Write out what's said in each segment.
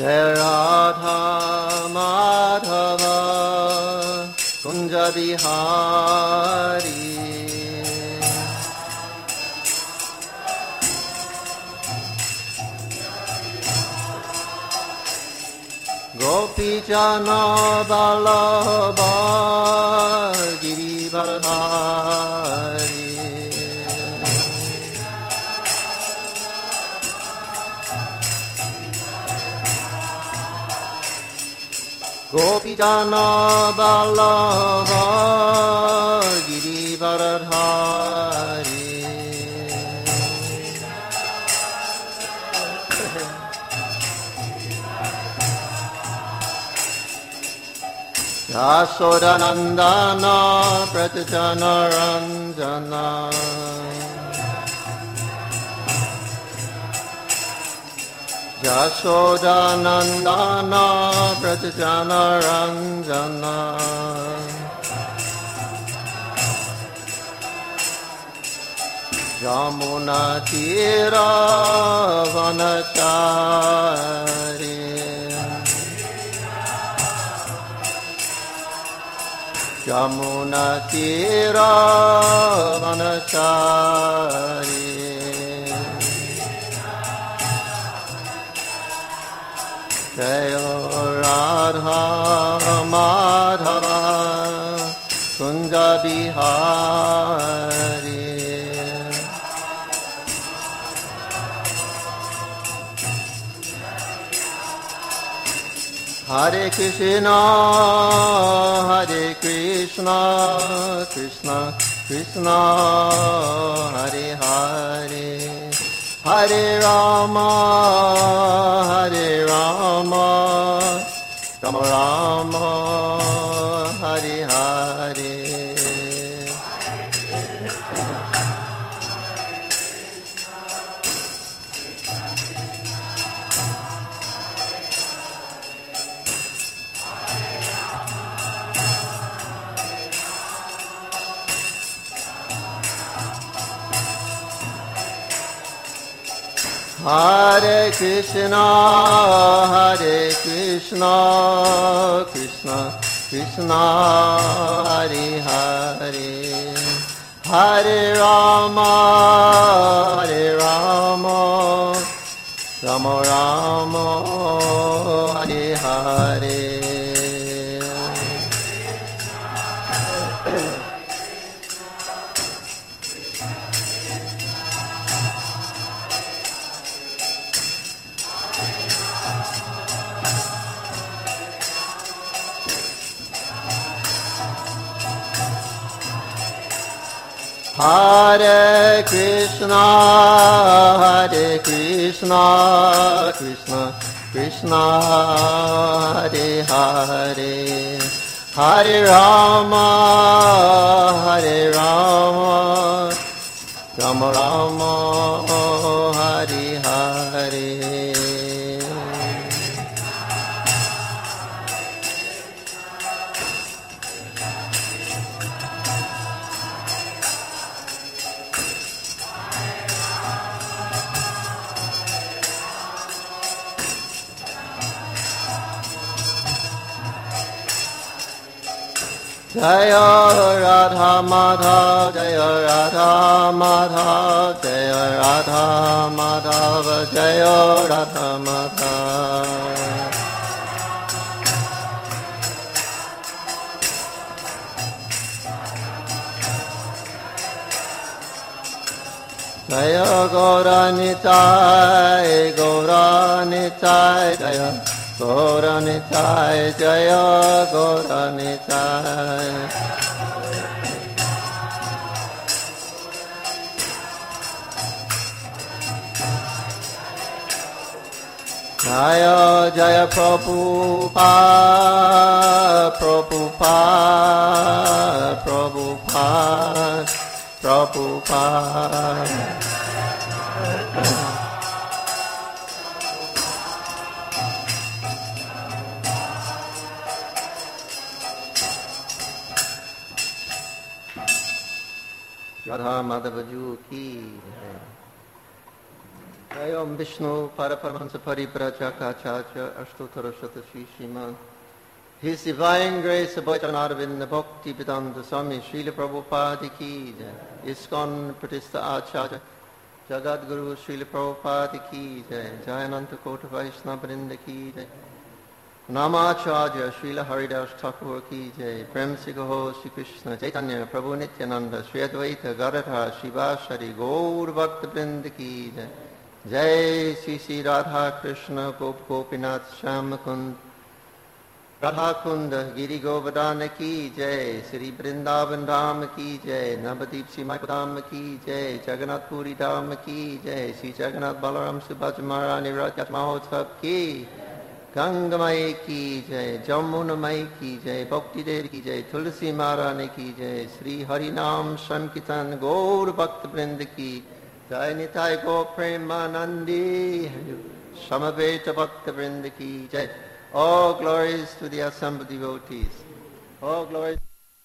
Jai Radha Madhava Kunja Bihari Gopi Jana Vallabha Girivardhari Gopi Jana Vallabha Girivardhari Yashodanandana Pratajana Ranjana Yashodanandana Pratajana Ranjana Yamuna Tira Vanachari Yamuna Tira Vanachari Jaya Radha Madhava Kunja Bihari Hare Krishna Krishna Krishna Hare Hare Hare Rama Rama Rama Hare Hare Hare Krishna Krishna Krishna Hare Hare Hare Rama Rama Rama Hare Hare Hare Krishna Krishna Krishna Hare Hare Hare Rama Rama Rama Hare Hare Jaya Radha Madhava Jaya Radha Madhava Jaya Radha Madhava Jaya Radha Madhava Jaya Gauranitai Jaya Gauranitai Jaya Gauranitai Jaya Jaya Prabhupada Radha Madhava Ji ki Jayam Vishnu Paraparamahansa Pariprajaka Ashtottara Shatashi Shiman. His Divine Grace Abhaitanarvinda Bhakti Vedanta Swami Srila Prabhupada Ki Jai. ISKCON Pratistha Acharya Jagat Guru Srila Prabhupada Ki Jai. Jayananta Kota Vaishnava Vrinda Ki Jai. Namacharya Srila Haridas Thakur Ki Jai. Prem Sigaho Shri Krishna Chaitanya Prabhu Nityananda Shri Advaita Garadha Shivashari Gaur Bhakta Vrinda Ki Jai. Jai Shri Shri Radha Krishna Gop Gopinath Shyamakund Radha Kunda Giri Govardhana Ki Jai. Shri Vrindavan Dham Ki Jai. Navadip Simai Dham Ki Jai. Jagannath Puri Dham Ki Jai. Shri Jagannath Balaram Subhaja Maharani Rath Mahotsav Ki Ganga Mai Ki Jai. Jamuna Mai Ki Jai. Bhakti Dev Ki Jai. Tulsi Maharani Ki Jai. Shri Harinam Sankirtan Gaur Bhakta Vrinda Ki Jai. Nitai Go Premanandi Samaveta Bhakta Vrinda Ki Jai. All glories to the assembled devotees. All glories.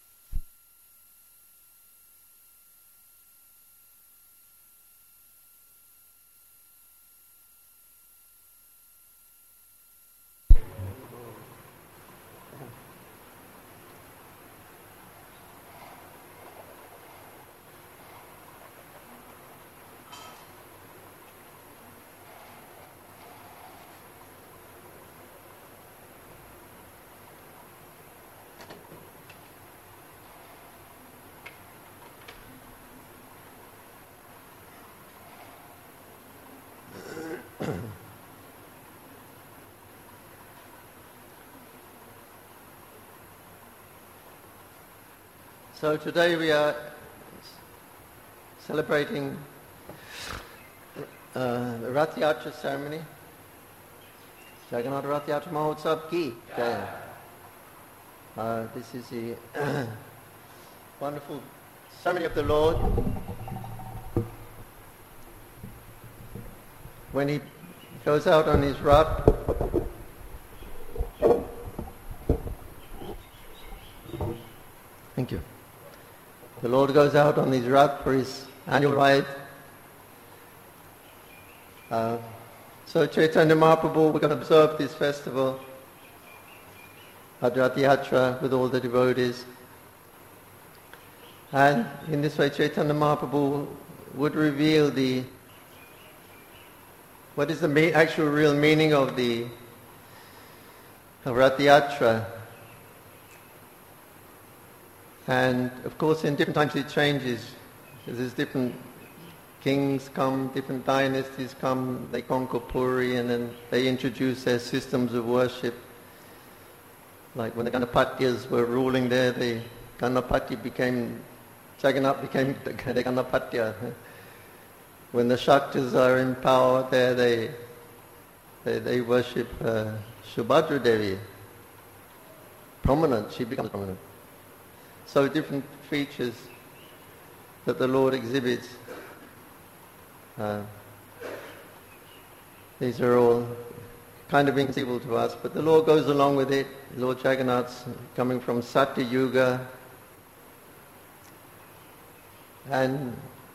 So today we are celebrating the Rath Yatra ceremony. Jagannath Rath Yatra Mahotsav Ki Jai. This is the wonderful ceremony of the Lord when he goes out on his Rath. Thank you. The Lord goes out on his Rath for his annual ride. So Chaitanya Mahaprabhu, we're going to observe this festival at Rath Yatra with all the devotees. And in this way Chaitanya Mahaprabhu would reveal what is the actual real meaning of Rath Yatra. And of course in different times it changes. There's different kings come, different dynasties come, they conquer Puri and then they introduce their systems of worship. Like when the Ganapatyas were ruling there, the Ganapati Jagannath became the Ganapatya. When the Shaktas are in power there, they worship Subhadra Devi. Prominent, she becomes prominent. So different features that the Lord exhibits. These are all kind of inconceivable to us, but the Lord goes along with it. Lord Jagannath's coming from Satya Yuga, and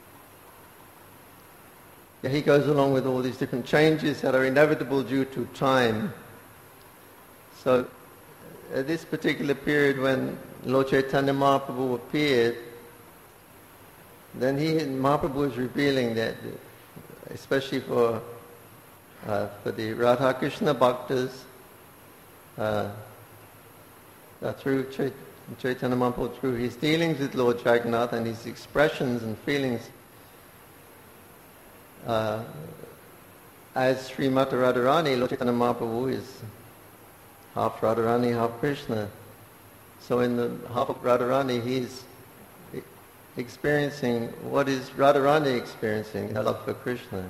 he goes along with all these different changes that are inevitable due to time. So at this particular period when Lord Chaitanya Mahaprabhu appeared, then Mahaprabhu was revealing that, especially for the Radha Krishna Bhaktas, through Chaitanya Mahaprabhu, through his dealings with Lord Jagannath and his expressions and feelings, as Srimati Radharani, Lord Chaitanya Mahaprabhu is half Radharani, half Krishna. So in the half of Radharani, he's experiencing what is Radharani experiencing, her love for Krishna.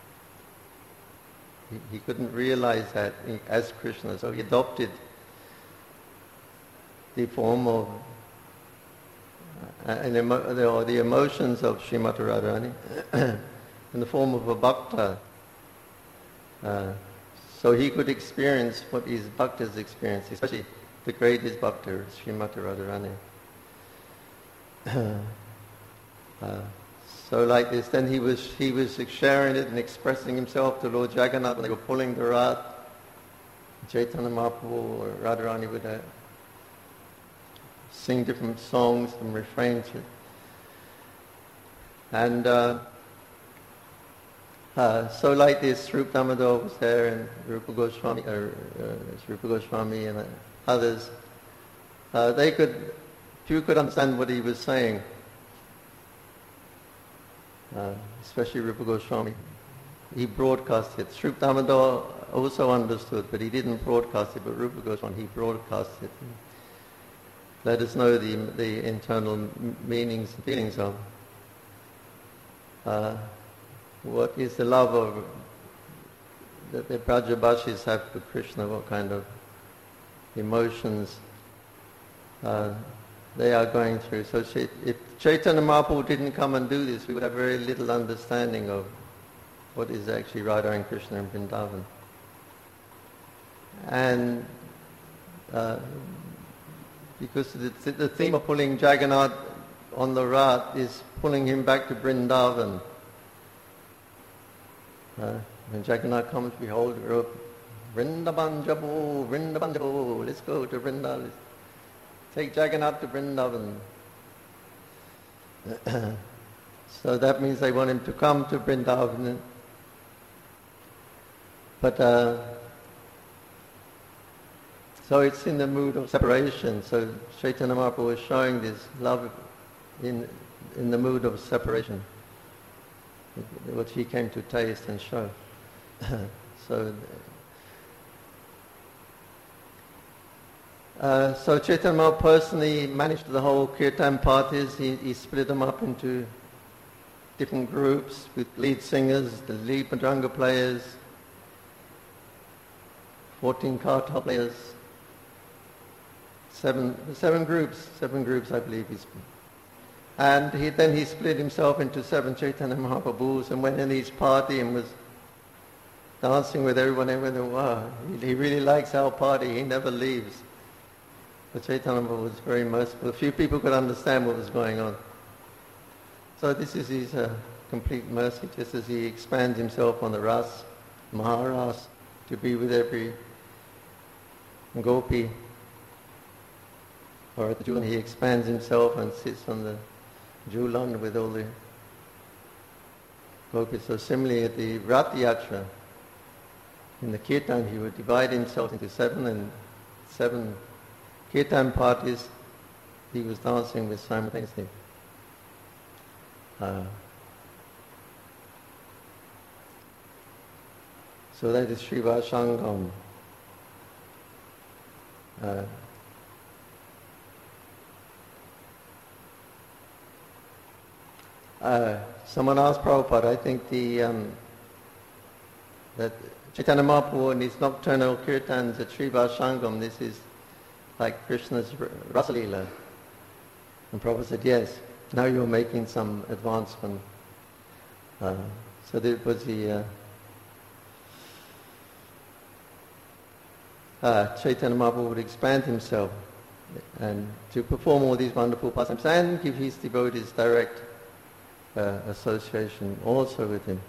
He couldn't realize that as Krishna, so he adopted the form of the emotions of Srimati Radharani in the form of a bhakta. So he could experience what his bhaktas experience, especially the greatest bhakta, Srimati Radharani. So like this, then he was sharing it and expressing himself to Lord Jagannath when they were pulling the Rath. Chaitanya Mahaprabhu or Radharani would sing different songs and refrains. And so like this, Rupa Damodar was there, and Rupa Goswami and others. Few could understand what he was saying, especially Rupa Goswami. He broadcast it. Rupa Damodar also understood, but he didn't broadcast it. But Rupa Goswami, he broadcast it. Let us know the internal meanings and feelings of what is the love of that the Brajabashis have for Krishna, what kind of emotions they are going through. So if Chaitanya Mahaprabhu didn't come and do this, we would have very little understanding of what is actually Radha and Krishna in Vrindavan. And because the theme of pulling Jagannath on the Rath is pulling him back to Vrindavan. When Jagannath comes, behold, Vrindavan Jabo, let's go to Vrindavan. Take Jagannath to Vrindavan. So that means they want him to come to Vrindavan. But so it's in the mood of separation. So Chaitanya Mahaprabhu was showing this love in the mood of separation, which he came to taste and show. So Chaitanya Mahaprabhu personally managed the whole kirtan parties. He split them up into different groups with lead singers, the lead madranga players, 14 kartal players, seven groups I believe he's. And then he split himself into 7 Chaitanya Mahaprabhus and went in each party and was dancing with everyone. Everyone, wow, he really likes our party, he never leaves. But Chaitanya Mahaprabhu was very merciful. A few people could understand what was going on. So this is his complete mercy, just as he expands himself on the Ras, Maharas, to be with every gopi. Or at the Julan, he expands himself and sits on the Julan with all the gopis. So similarly at the Rath Yatra, in the Kirtan, he would divide himself into 7 Kirtan parties he was dancing with simultaneously. So that is Sriva Sangam. Someone asked Prabhupada, I think that Chaitanya Mahaprabhu and his nocturnal kirtans at Sriva Sangam, this is like Krishna's Rasalila. And Prabhupada said, yes, now you're making some advancement. So that was the Chaitanya Mahaprabhu would expand himself and to perform all these wonderful pastimes and give his devotees direct association also with him.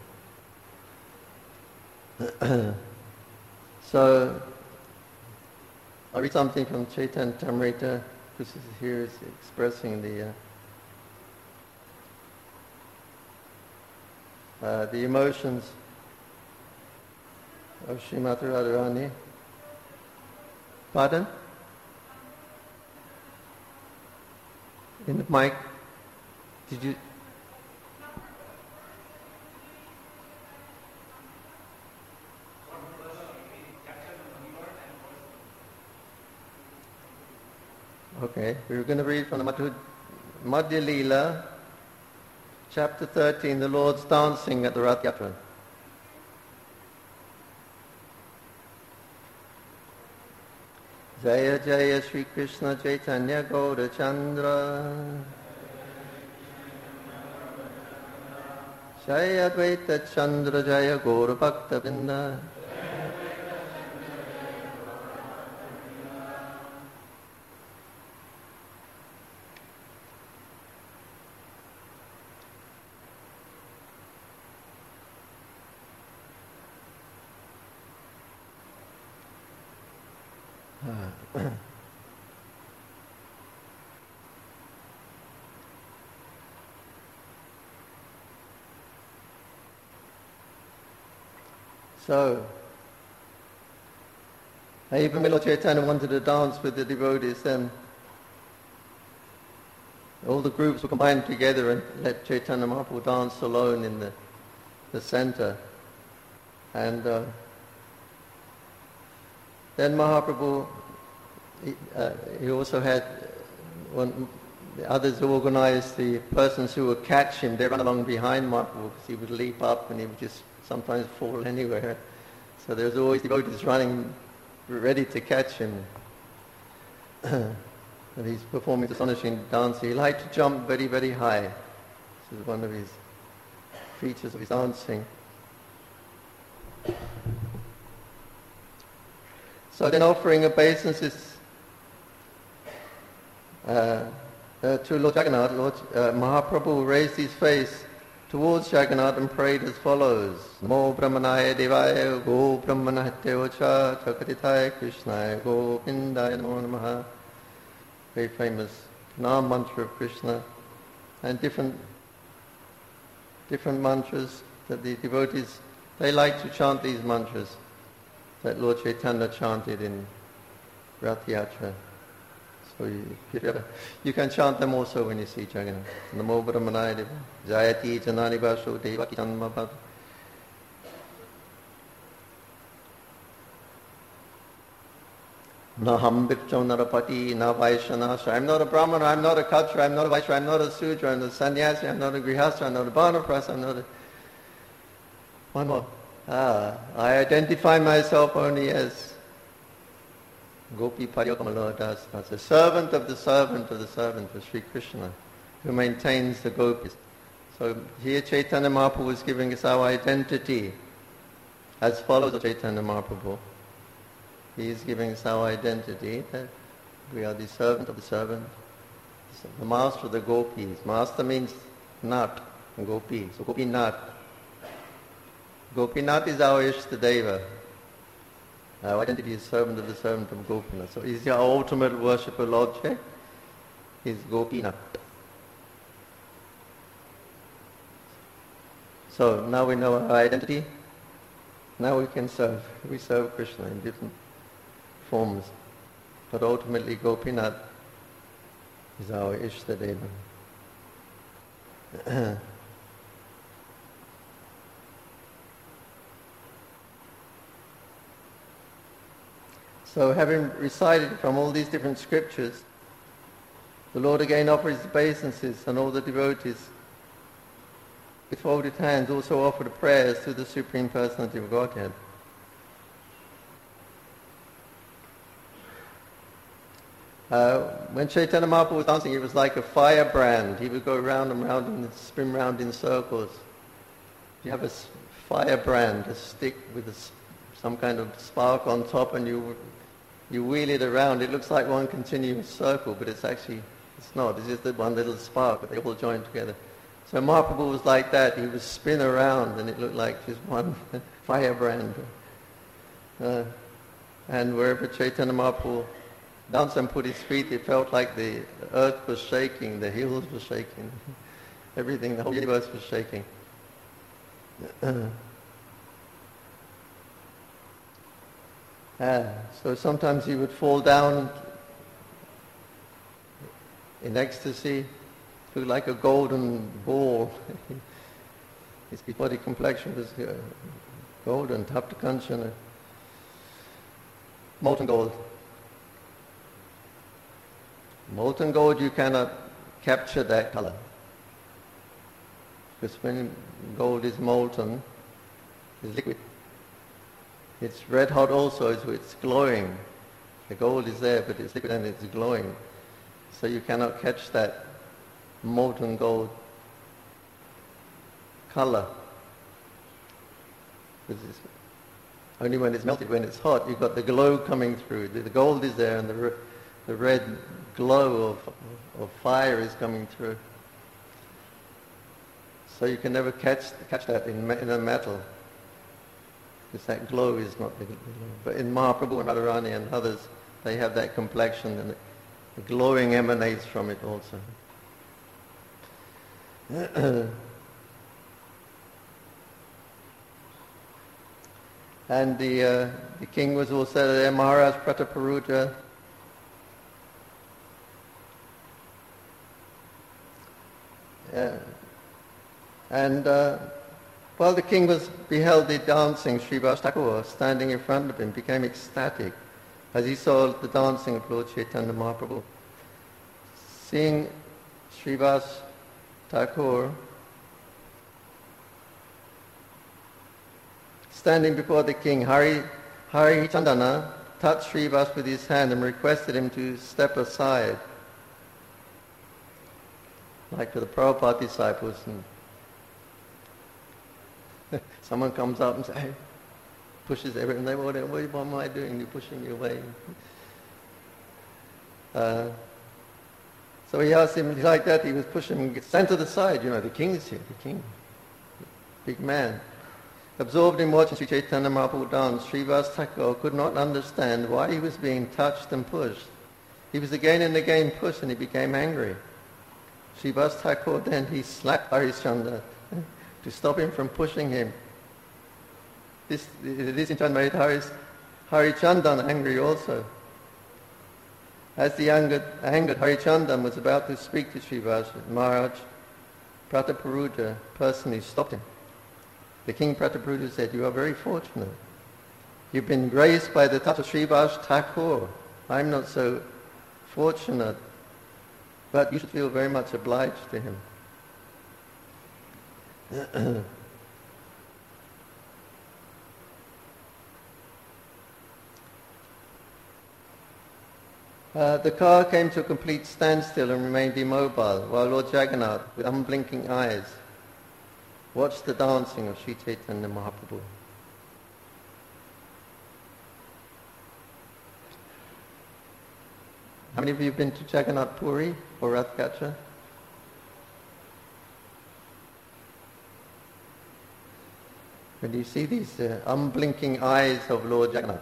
So I'll read something from Chaitanya Tamrita, because here is expressing the emotions of Srimati Radharani. Pardon? In the mic? Did you? Okay, we're going to read from the Madhya Leela, chapter 13, the Lord's dancing at the Rath Yatra. Jaya Jaya Sri Krishna Chaitanya Gaura Chandra Jaya Advaita Chandra Jaya Gaura Bhakta Vrinda. So, even when Lord Chaitanya wanted to dance with the devotees, then all the groups were combined together and let Chaitanya Mahaprabhu dance alone in the center. And then Mahaprabhu, he also had the others who organized the persons who would catch him. They run along behind Mahaprabhu because he would leap up and he would just sometimes fall anywhere. So there was always devotees running ready to catch him. And he's performing astonishing dance. He liked to jump very, very high. This is one of his features of his dancing. So then offering obeisances to Lord Jagannath, Mahaprabhu raised his face towards Jagannath and prayed as follows. Namo Brahmanaya Devaya Go Brahmanahate Ocha Chakatithaya Krishnaya Gopindaya Namo Namaha. Very famous Nam mantra of Krishna, and different mantras that the devotees, they like to chant these mantras that Lord Chaitanya chanted in Rath Yatra. So you can chant them also when you see Jagannath. Namo Brahmanaya Deva Jayati Janani Vasho Devaki Janma Bhava. Naham Bipcham Narapati Na Vaishanasha. I'm not a Brahmana, I'm not a Katra, I'm not a Vaishya, I'm not a Sudra, I'm not a Sannyasi, I'm not a Grihastha, I'm not a Vanaprastha, I'm not a... One more. I identify myself only as Gopi Paryakamala Das, as a servant of the servant of the servant of Sri Krishna, who maintains the gopis. So here Chaitanya Mahaprabhu was giving us our identity as follows of Chaitanya Mahaprabhu. He is giving us our identity that we are the servant of the servant, the master of the gopis. Master means Nath, Gopi. So Gopinath. Gopinath is our Ishtadeva. Our identity is servant of the servant of Gopinath. So he's our ultimate worshipper, Lord Che. He's Gopinath. So now we know our identity. Now we can serve. We serve Krishna in different forms. But ultimately Gopinath is our Ishtadeva. So having recited from all these different scriptures, the Lord again offers obeisances, and all the devotees with folded hands also offer the prayers to the Supreme Personality of Godhead. When Chaitanya Mahaprabhu was dancing, it was like a firebrand. He would go round and round and spin round in circles. You have a firebrand, a stick with some kind of spark on top, and you wheel it around. It looks like one continuous circle, but it's not. It's just one little spark, but they all join together. So Mahaprabhu was like that. He would spin around, and it looked like just one firebrand. And wherever Chaitanya Mahaprabhu danced and put his feet, it felt like the earth was shaking, the hills were shaking, everything, the whole universe was shaking. So sometimes he would fall down in ecstasy, looked like a golden ball. His body complexion was golden, Tapta Kanchana, molten gold. Molten gold, you cannot capture that color. Because when gold is molten, it's liquid. It's red hot also, so it's glowing. The gold is there, but it's liquid and it's glowing. So you cannot catch that molten gold color. Only when it's melted, when it's hot, you've got the glow coming through. The gold is there, and the red glow of fire is coming through. So you can never catch that in a metal, because that glow is not the glow. But in Mahaprabhu and Radharani and others, they have that complexion, and the glowing emanates from it also. And the king was also there, Maharaj Prataparuja. While the king beheld the dancing, Srivas Thakur, standing in front of him, became ecstatic as he saw the dancing of Lord Chaitanya Mahaprabhu. Seeing Srivas Thakur standing before the king, Hari Chandana touched Srivas with his hand and requested him to step aside, like to the Prabhupada disciples. And someone comes up and says, hey, pushes everything. They what am I doing? You're pushing me away. So he asked him like that. He was pushing him, stand to the side. You know, the king is here. The king, big man. Absorbed in watching Sri Chaitanya Mahaprabhu dance, Srivas Thakur could not understand why he was being touched and pushed. He was again and again pushed, and he became angry. Srivas Thakur then he slapped Harishchandra to stop him from pushing him. This in turn made Harichandan angry also. As the angered Harichandan was about to speak to Srivas, Maharaj Prataparuja personally stopped him. The king Prataparuja said, you are very fortunate. You've been graced by the touch of Srivas Thakur. I'm not so fortunate, but you should feel very much obliged to him. The car came to a complete standstill and remained immobile, while Lord Jagannath, with unblinking eyes, watched the dancing of Sri Chaitanya Mahaprabhu. How many of you have been to Jagannath Puri or Rath Yatra? When you see these unblinking eyes of Lord Jagannath,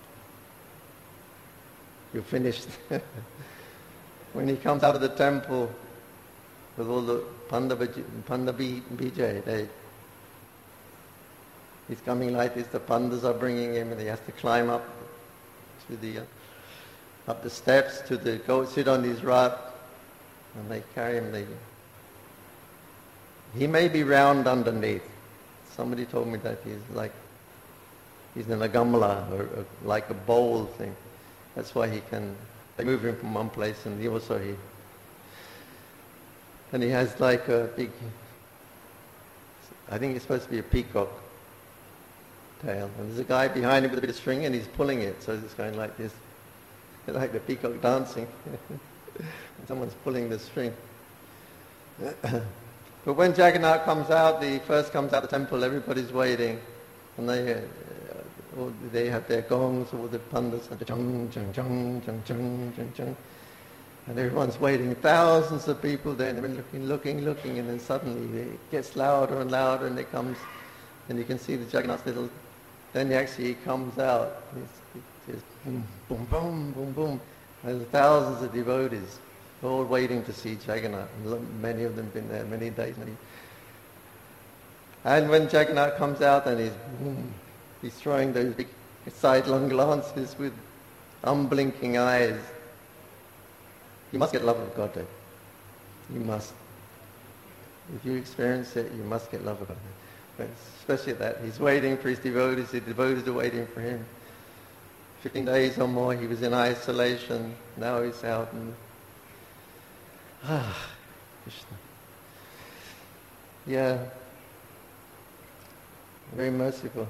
you're finished. When he comes out of the temple with all the Panda Vijay, he's coming like this, the Pandas are bringing him, and he has to climb up to up the steps to go sit on his rath, and they carry him. He may be round underneath. Somebody told me that he's in a gamla, or like a bowl thing. That's why they move him from one place, and he has like a big, I think it's supposed to be a peacock tail. And there's a guy behind him with a bit of string, and he's pulling it, so it's going like this. Like the peacock dancing. Someone's pulling the string. But when Jagannath comes out, first comes out of the temple, everybody's waiting, and they have their gongs, all the pandas, and chung, chung, chung, chung, chung, chung, chung. And everyone's waiting, thousands of people there, and they're looking, and then suddenly it gets louder and louder, and it comes, and you can see the Jagannath's then he comes out, it's boom, boom, boom, boom, boom. And there's thousands of devotees, all waiting to see Jagannath, and many of them have been there many days. And when Jagannath comes out, and he's throwing those big sidelong glances with unblinking eyes. You must get love of God, Dave. You must. If you experience it, you must get love of God. But especially that. He's waiting for his devotees. The devotees are waiting for him. 15 days or more, he was in isolation. Now he's out. Krishna. Yeah. Very merciful.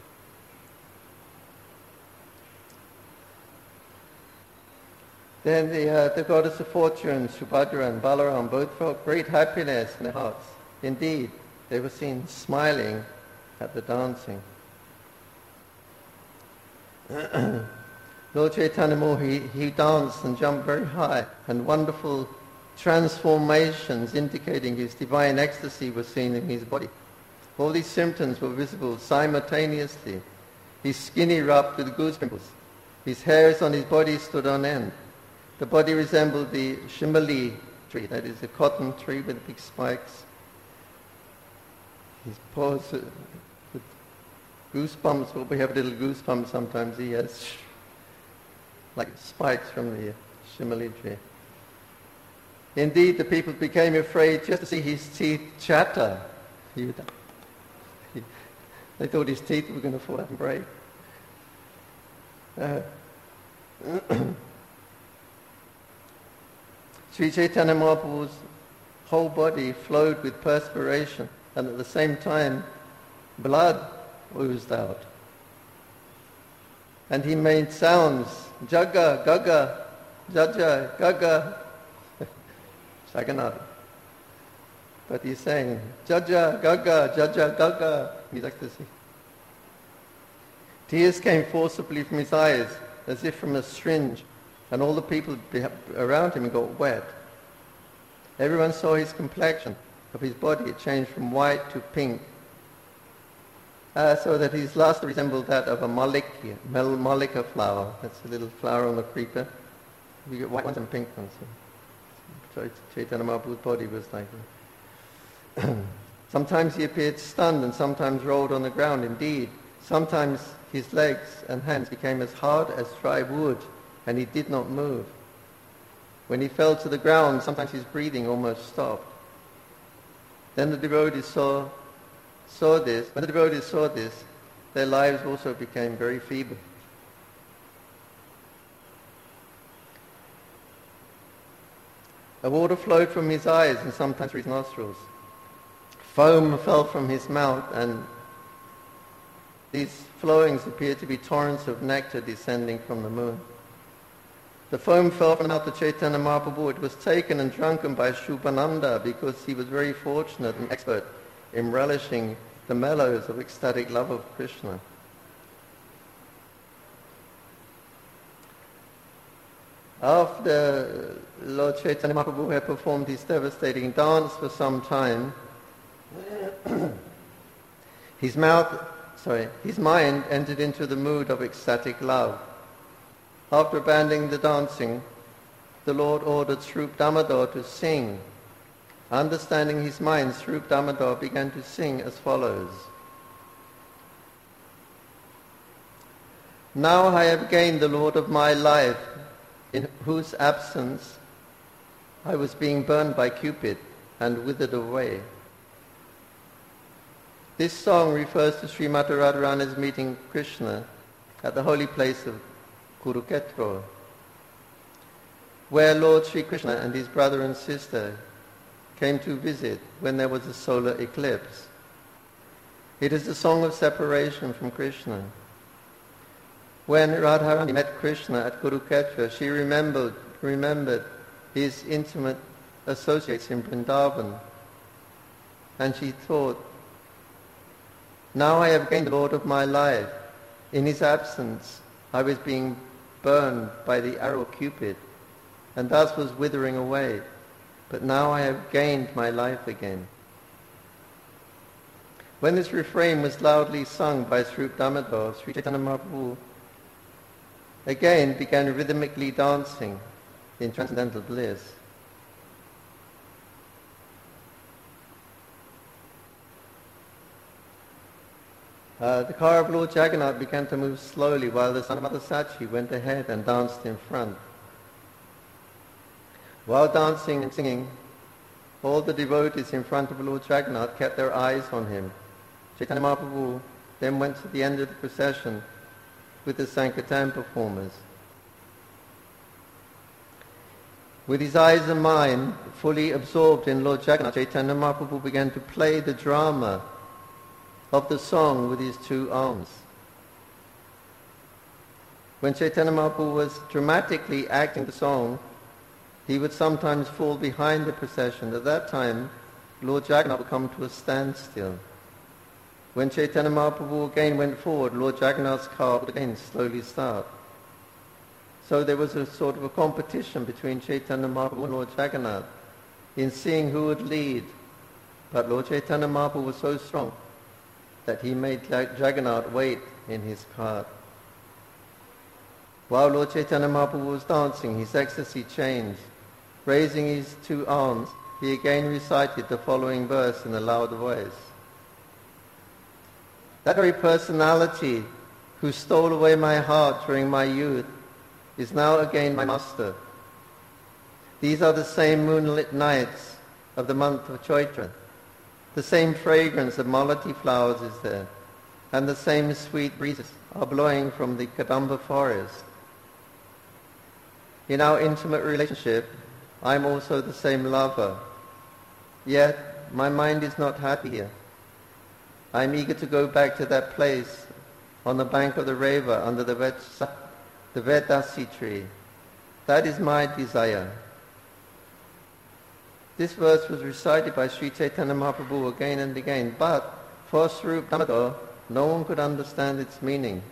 Then the goddess of fortune, Subhadra and Balaram, both felt great happiness in their hearts. Indeed, they were seen smiling at the dancing. Lord Chaitanya Mahaprabhu, he danced and jumped very high, and wonderful transformations indicating his divine ecstasy were seen in his body. All these symptoms were visible simultaneously. His skin erupted with goose pimples. His hairs on his body stood on end. The body resembled the shimali tree, that is a cotton tree with big spikes. His paws with goosebumps, well, we have little goosebumps sometimes. He has like spikes from the shimali tree. Indeed, the people became afraid just to see his teeth chatter. They thought his teeth were going to fall out and break. Sri Chaitanya Mahaprabhu's whole body flowed with perspiration, and at the same time blood oozed out. And he made sounds, Jaga, Gaga, Jaja, Gaga, Jagannath. But he's saying, Jaja, Gaga, Jaja, Gaga. He's ecstasy. Tears came forcibly from his eyes, as if from a syringe, and all the people around him got wet. Everyone saw his complexion of his body. It changed from white to pink, so that his luster resembled that of a mallika flower. That's a little flower on the creeper. You get white ones and pink ones. So Chaitanya Mahaprabhu's body was like that. Sometimes he appeared stunned and sometimes rolled on the ground. Indeed, sometimes his legs and hands became as hard as dry wood, and he did not move. When he fell to the ground, sometimes his breathing almost stopped. Then the devotees saw this. When the devotees saw this, their lives also became very feeble. A water flowed from his eyes and sometimes from his nostrils. Foam fell from his mouth, and these flowings appeared to be torrents of nectar descending from the moon. The foam fell from the mouth of Chaitanya Mahaprabhu. It was taken and drunken by Shubhananda because he was very fortunate and expert in relishing the mellows of ecstatic love of Krishna. After Lord Chaitanya Mahaprabhu had performed his devastating dance for some time, his mind entered into the mood of ecstatic love. After abandoning the dancing, the Lord ordered Swarup Damodar to sing. Understanding his mind, Swarup Damodar began to sing as follows. Now I have gained the Lord of my life, in whose absence I was being burned by Cupid and withered away. This song refers to Srimati Radharani's meeting Krishna at the holy place of Kurukshetra, where Lord Sri Krishna and his brother and sister came to visit when there was a solar eclipse. It is the song of separation from Krishna. When Radharani met Krishna at Kurukshetra, she remembered his intimate associates in Vrindavan, and she thought, now I have gained the Lord of my life. In his absence, I was being burned by the arrow of Cupid, and thus was withering away. But now I have gained my life again. When this refrain was loudly sung by Swarup Damodar, Sri Chaitanya Mahaprabhu again began rhythmically dancing in transcendental bliss. The car of Lord Jagannath began to move slowly while the son of Mother Sachi went ahead and danced in front. While dancing and singing, all the devotees in front of Lord Jagannath kept their eyes on him. Chaitanya Mahaprabhu then went to the end of the procession with the Sankirtan performers. With his eyes and mind fully absorbed in Lord Jagannath, Chaitanya Mahaprabhu began to play the drama of the song with his two arms. When Chaitanya Mahaprabhu was dramatically acting the song, he would sometimes fall behind the procession. At that time, Lord Jagannath would come to a standstill. When Chaitanya Mahaprabhu again went forward, Lord Jagannath's car would again slowly start. So there was a sort of a competition between Chaitanya Mahaprabhu and Lord Jagannath in seeing who would lead. But Lord Chaitanya Mahaprabhu was so strong that he made Jagannath wait in his cart. While Lord Chaitanya Mahaprabhu was dancing, his ecstasy changed. Raising his two arms, he again recited the following verse in a loud voice. That very personality who stole away my heart during my youth is now again my master. These are the same moonlit nights of the month of Chaitra. The same fragrance of malati flowers is there, and the same sweet breezes are blowing from the Kadamba forest. In our intimate relationship, I am also the same lover. Yet, my mind is not happy here. I am eager to go back to that place on the bank of the Reva under the Vedasi tree. That is my desire. This verse was recited by Sri Chaitanya Mahaprabhu again and again, but for Swarup Damodar, no one could understand its meaning.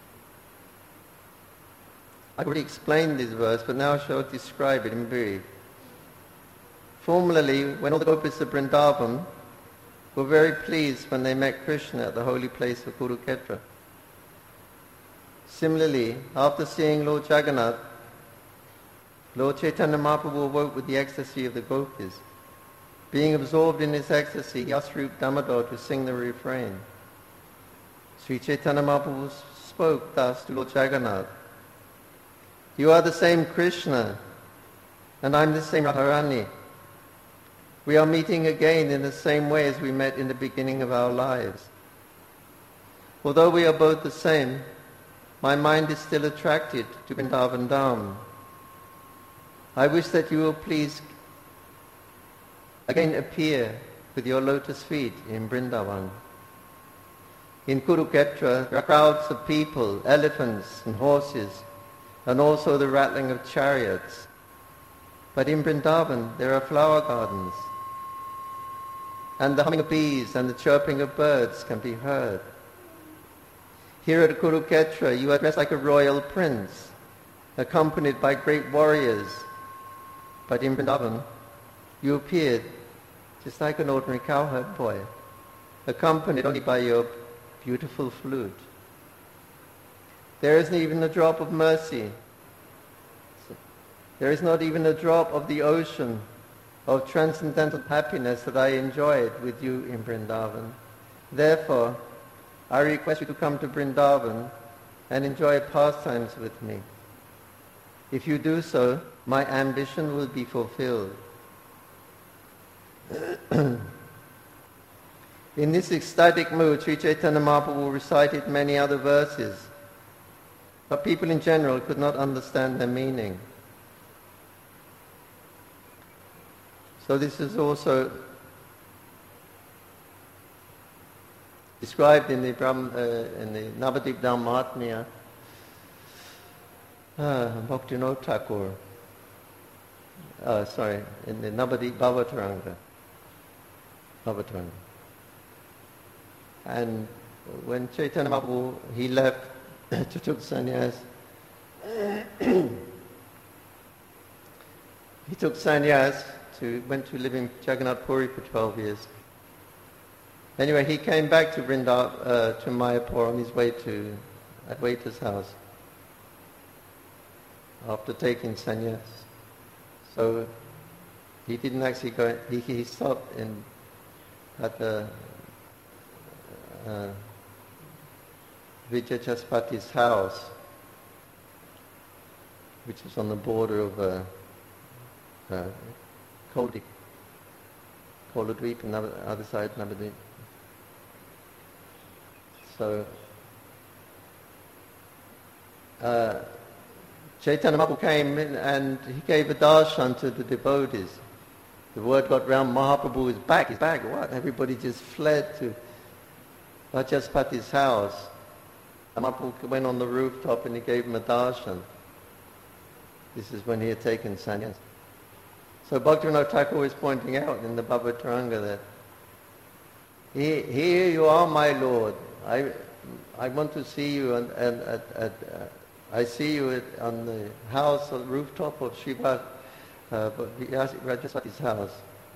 I already explained this verse, but now I shall describe it in brief. Formerly, when all the gopis of Vrindavan were very pleased when they met Krishna at the holy place of Kurukshetra. Similarly, after seeing Lord Jagannath, Lord Chaitanya Mahaprabhu awoke with the ecstasy of the gopis. Being absorbed in this ecstasy, he asked Swarup Damodar to sing the refrain. Sri Chaitanya Mahaprabhu spoke thus to Lord Jagannath. You are the same Krishna, and I'm the same Radharani. We are meeting again in the same way as we met in the beginning of our lives. Although we are both the same, my mind is still attracted to Vrindavan Dham. I wish that you will please again appear with your lotus feet in Vrindavan. In Kurukshetra, there are crowds of people, elephants and horses, and also the rattling of chariots. But in Vrindavan, there are flower gardens, and the humming of bees and the chirping of birds can be heard. Here at Kurukshetra, you are dressed like a royal prince, accompanied by great warriors. But in Vrindavan, you appeared just like an ordinary cowherd boy, accompanied only by your beautiful flute. There isn't even a drop of mercy. There is not even a drop of the ocean of transcendental happiness that I enjoyed with you in Vrindavan. Therefore, I request you to come to Vrindavan and enjoy pastimes with me. If you do so, my ambition will be fulfilled. In this ecstatic mood, Sri Chaitanya Mahaprabhu recited many other verses, but people in general could not understand their meaning. So this is also described in the Navadip Dhammatmya, Bhaktivinoda Thakur. In the Navadip Bhavataranga. And when Chaitanya Mahaprabhu, he left to took sannyas, he took sannyas, went to live in Jagannath Puri for 12 years. Anyway, he came back to to Mayapur on his way to Advaita's house after taking sannyas. So he didn't actually go. He stopped at the Vijayachaspati's house, which is on the border of Koladweep and the other side, Navadvip. So Chaitanya Mahaprabhu came in and he gave a darshan to the devotees. The word got round, Mahaprabhu is back. He's back. What? Everybody just fled to Vachaspati's house. And Mahaprabhu went on the rooftop and he gave him a darshan. This is when he had taken sannyas. So Bhaktivinoda Thakur is pointing out in the Bhavataranga that here you are, my Lord. I want to see you, and I see you on the house, on the rooftop of Shiva Rajaspati's house.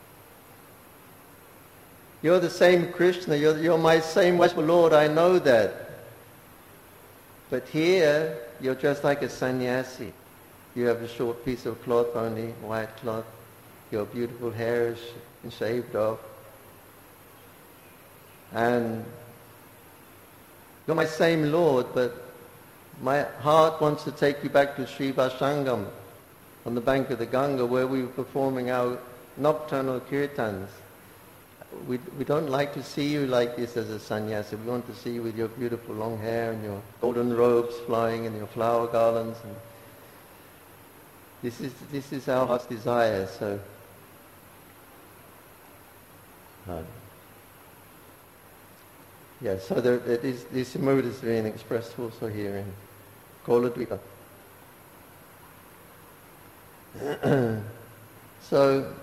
You're the same Krishna. You're my same Vaishnava Lord. I know that. But here you're just like a sannyasi. You have a short piece of cloth only, white cloth. Your beautiful hair is shaved off. And you're my same Lord, but my heart wants to take you back to Sri Vasangam on the bank of the Ganga where we were performing our nocturnal kirtans. We don't like to see you like this as a sannyasi. We want to see you with your beautiful long hair and your golden robes flying and your flower garlands. And this is our heart's desire. So, so this mood is being expressed also here in Koladvipa. So,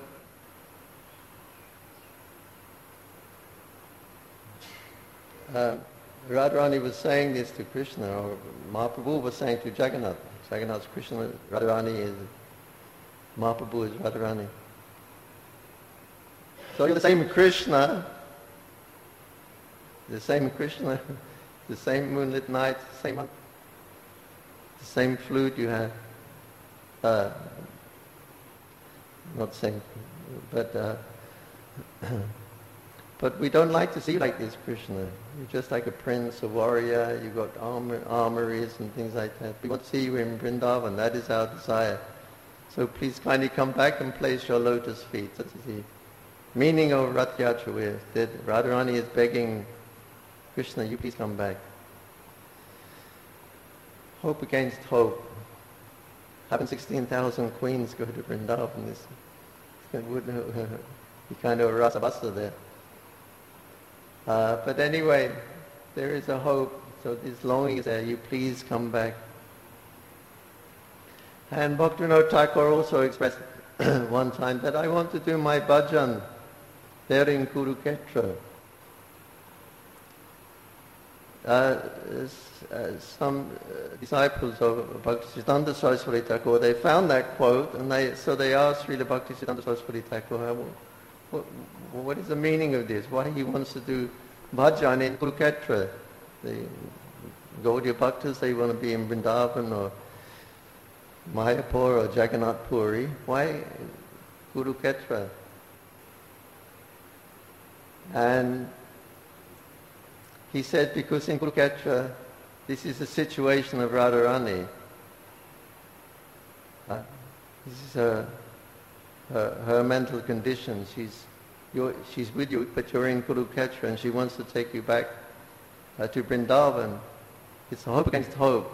Radharani was saying this to Krishna, or Mahaprabhu was saying to Jagannath. Jagannath's Krishna, Radharani is, Mahaprabhu is Radharani. So you're the same Krishna, the same moonlit night, the same flute you have. Not same, but we don't like to see you like this, Krishna. You're just like a prince, a warrior. You've got armories and things like that. We want to see you in Vrindavan. That is our desire. So please kindly come back and place your lotus feet. That's the meaning of Rath Yatra. That Radharani is begging Krishna, you please come back. Hope against hope. Having 16,000 queens go to Vrindavan, this would be kind of a rasa there. But anyway, there is a hope. So this longing is there. You please come back. And Bhaktivinoda Thakur also expressed one time that I want to do my bhajan there in Kurukshetra. Some disciples of Bhaktisiddhanta Saraswati Thakur, they found that quote, and they asked Srila Bhaktisiddhanta Saraswati Thakur, what is the meaning of this? Why he wants to do bhajan in Kurukshetra? The Gaudiya Bhaktas, they want to be in Vrindavan or Mayapur or Jagannath Puri. Why Kurukshetra? And he said, because in Kurukshetra, this is the situation of Radharani. This is her mental condition. She's with you, but you're in Kurukshetra, and she wants to take you back to Vrindavan. It's hope against hope.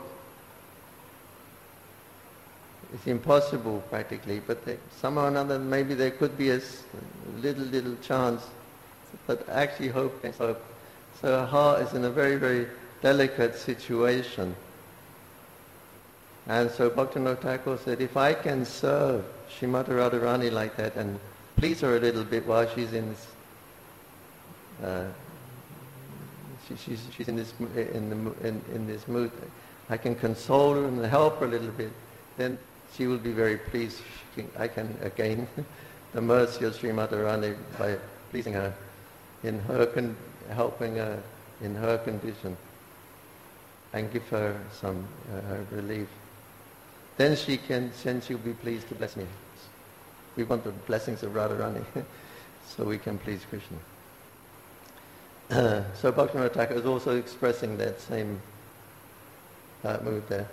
It's impossible practically, but somehow or another maybe there could be a little chance, but actually hope against hope. So her heart is in a very, very delicate situation. And so Bhaktivinoda Thakur said, if I can serve Srimati Radharani like that and please her a little bit while she's in this, she's in this mood, I can console her and help her a little bit, then she will be very pleased. I can gain the mercy of Srimati Radharani by pleasing her in her helping her in her condition and give her some relief. Then she'll be pleased to bless me. We want the blessings of Radharani so we can please Krishna. So Bhaktivinoda Thakur is also expressing that same mood there.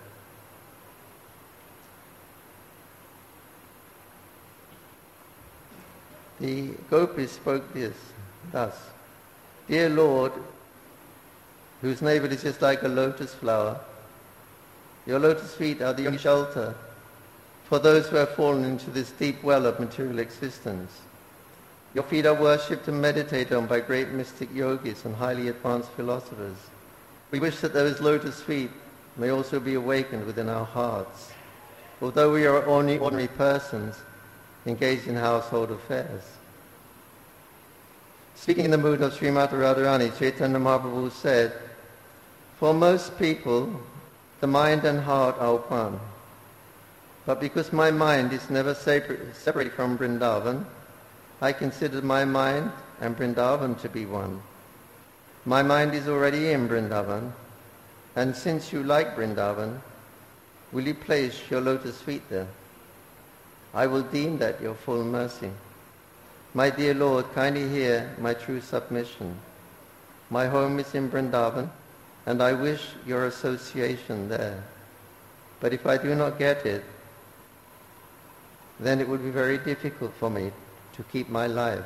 The gopis spoke thus. Dear Lord, whose navel is just like a lotus flower, your lotus feet are the only shelter for those who have fallen into this deep well of material existence. Your feet are worshipped and meditated on by great mystic yogis and highly advanced philosophers. We wish that those lotus feet may also be awakened within our hearts, although we are only ordinary persons engaged in household affairs. Speaking in the mood of Srimati Radharani, Chaitanya Mahaprabhu said, for most people, the mind and heart are one. But because my mind is never separate from Vrindavan, I consider my mind and Vrindavan to be one. My mind is already in Vrindavan, and since you like Vrindavan, will you place your lotus feet there? I will deem that your full mercy. My dear Lord, kindly hear my true submission. My home is in Vrindavan, and I wish your association there. But if I do not get it, then it would be very difficult for me to keep my life.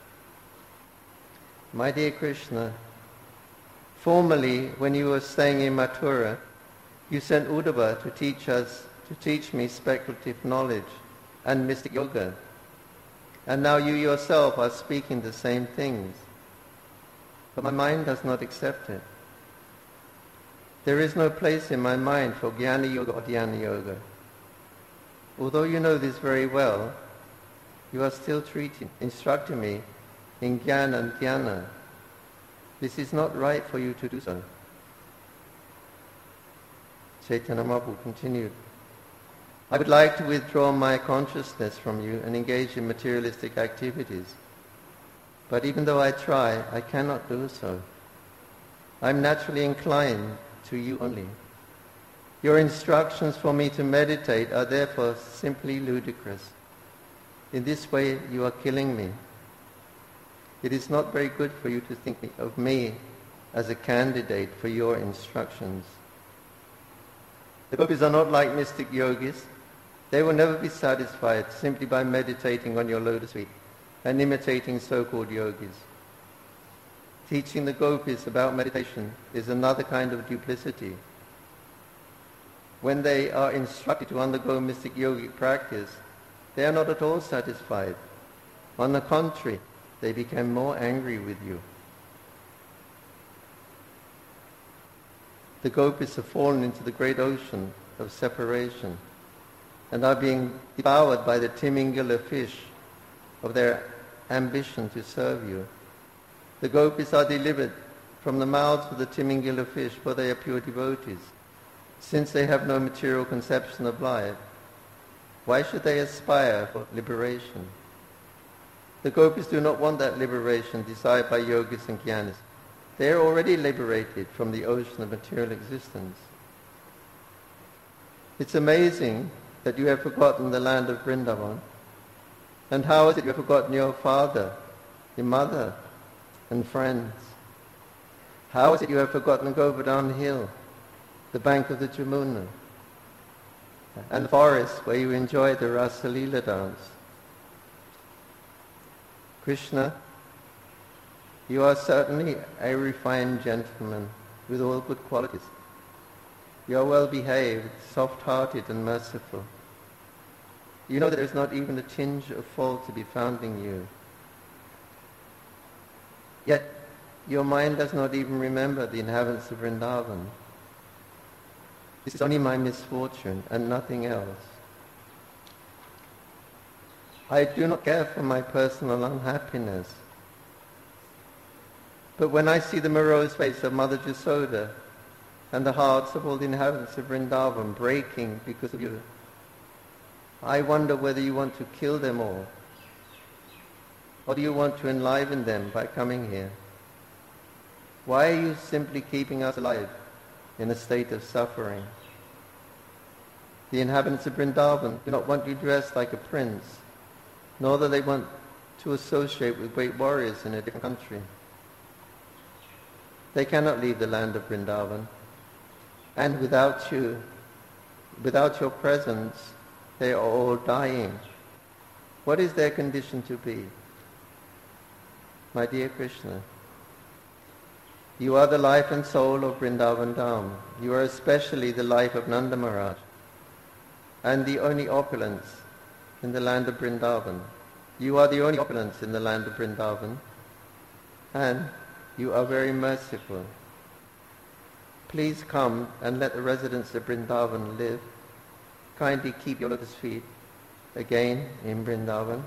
My dear Krishna, formerly when you were staying in Mathura, you sent Uddhava to teach me speculative knowledge and mystic yoga. And now you yourself are speaking the same things. But my mind does not accept it. There is no place in my mind for Jnana Yoga or Dhyana Yoga. Although you know this very well, you are still instructing me in Jnana and Dhyana. This is not right for you to do so. Chaitanya Mahaprabhu continued, I would like to withdraw my consciousness from you and engage in materialistic activities. But even though I try, I cannot do so. I am naturally inclined to you only. Your instructions for me to meditate are therefore simply ludicrous. In this way you are killing me. It is not very good for you to think of me as a candidate for your instructions. The gopis are not like mystic yogis. They will never be satisfied simply by meditating on your lotus feet and imitating so-called yogis. Teaching the gopis about meditation is another kind of duplicity. When they are instructed to undergo mystic yogic practice, they are not at all satisfied. On the contrary, they become more angry with you. The gopis have fallen into the great ocean of separation and are being devoured by the Timingala fish of their ambition to serve you. The gopis are delivered from the mouths of the Timingala fish, for they are pure devotees. Since they have no material conception of life, why should they aspire for liberation? The gopis do not want that liberation desired by yogis and jnanis. They are already liberated from the ocean of material existence. It's amazing that you have forgotten the land of Vrindavan. And how is it you have forgotten your father, your mother, and friends? How is it you have forgotten Govardhan Hill, the bank of the Jamuna, and the forest where you enjoyed the Rasa Leela dance? Krishna, you are certainly a refined gentleman with all good qualities. You are well behaved, soft-hearted and merciful. You know that there is not even a tinge of fault to be found in you. Yet your mind does not even remember the inhabitants of Vrindavan. This is only my misfortune and nothing else. I do not care for my personal unhappiness. But when I see the morose face of Mother Jasoda and the hearts of all the inhabitants of Vrindavan breaking because of you, I wonder whether you want to kill them all, or do you want to enliven them by coming here? Why are you simply keeping us alive in a state of suffering? The inhabitants of Vrindavan do not want you dressed like a prince, nor do they want to associate with great warriors in a different country. They cannot leave the land of Vrindavan, and without you, without your presence, they are all dying. What is their condition to be? My dear Krishna, you are the life and soul of Vrindavan Dham. You are especially the life of Nanda Maharaj, and the only opulence in the land of Vrindavan. You are the only opulence in the land of Vrindavan, and you are very merciful. Please come and let the residents of Vrindavan live. Kindly keep your lotus feet again in Vrindavan.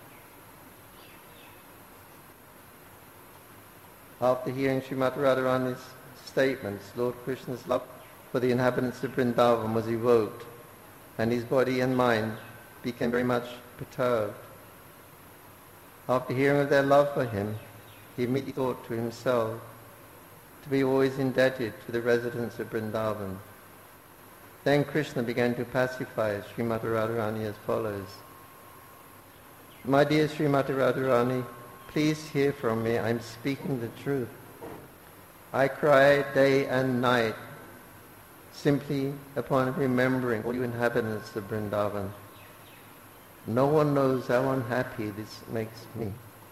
After hearing Srimati Radharani's statements, Lord Krishna's love for the inhabitants of Vrindavan was evoked, and his body and mind became very much perturbed. After hearing of their love for him, he immediately thought to himself to be always indebted to the residents of Vrindavan. Then Krishna began to pacify Srimati Radharani as follows. My dear Srimati Radharani, please hear from me, I'm speaking the truth. I cry day and night simply upon remembering all you inhabitants of Vrindavan. No one knows how unhappy this makes me.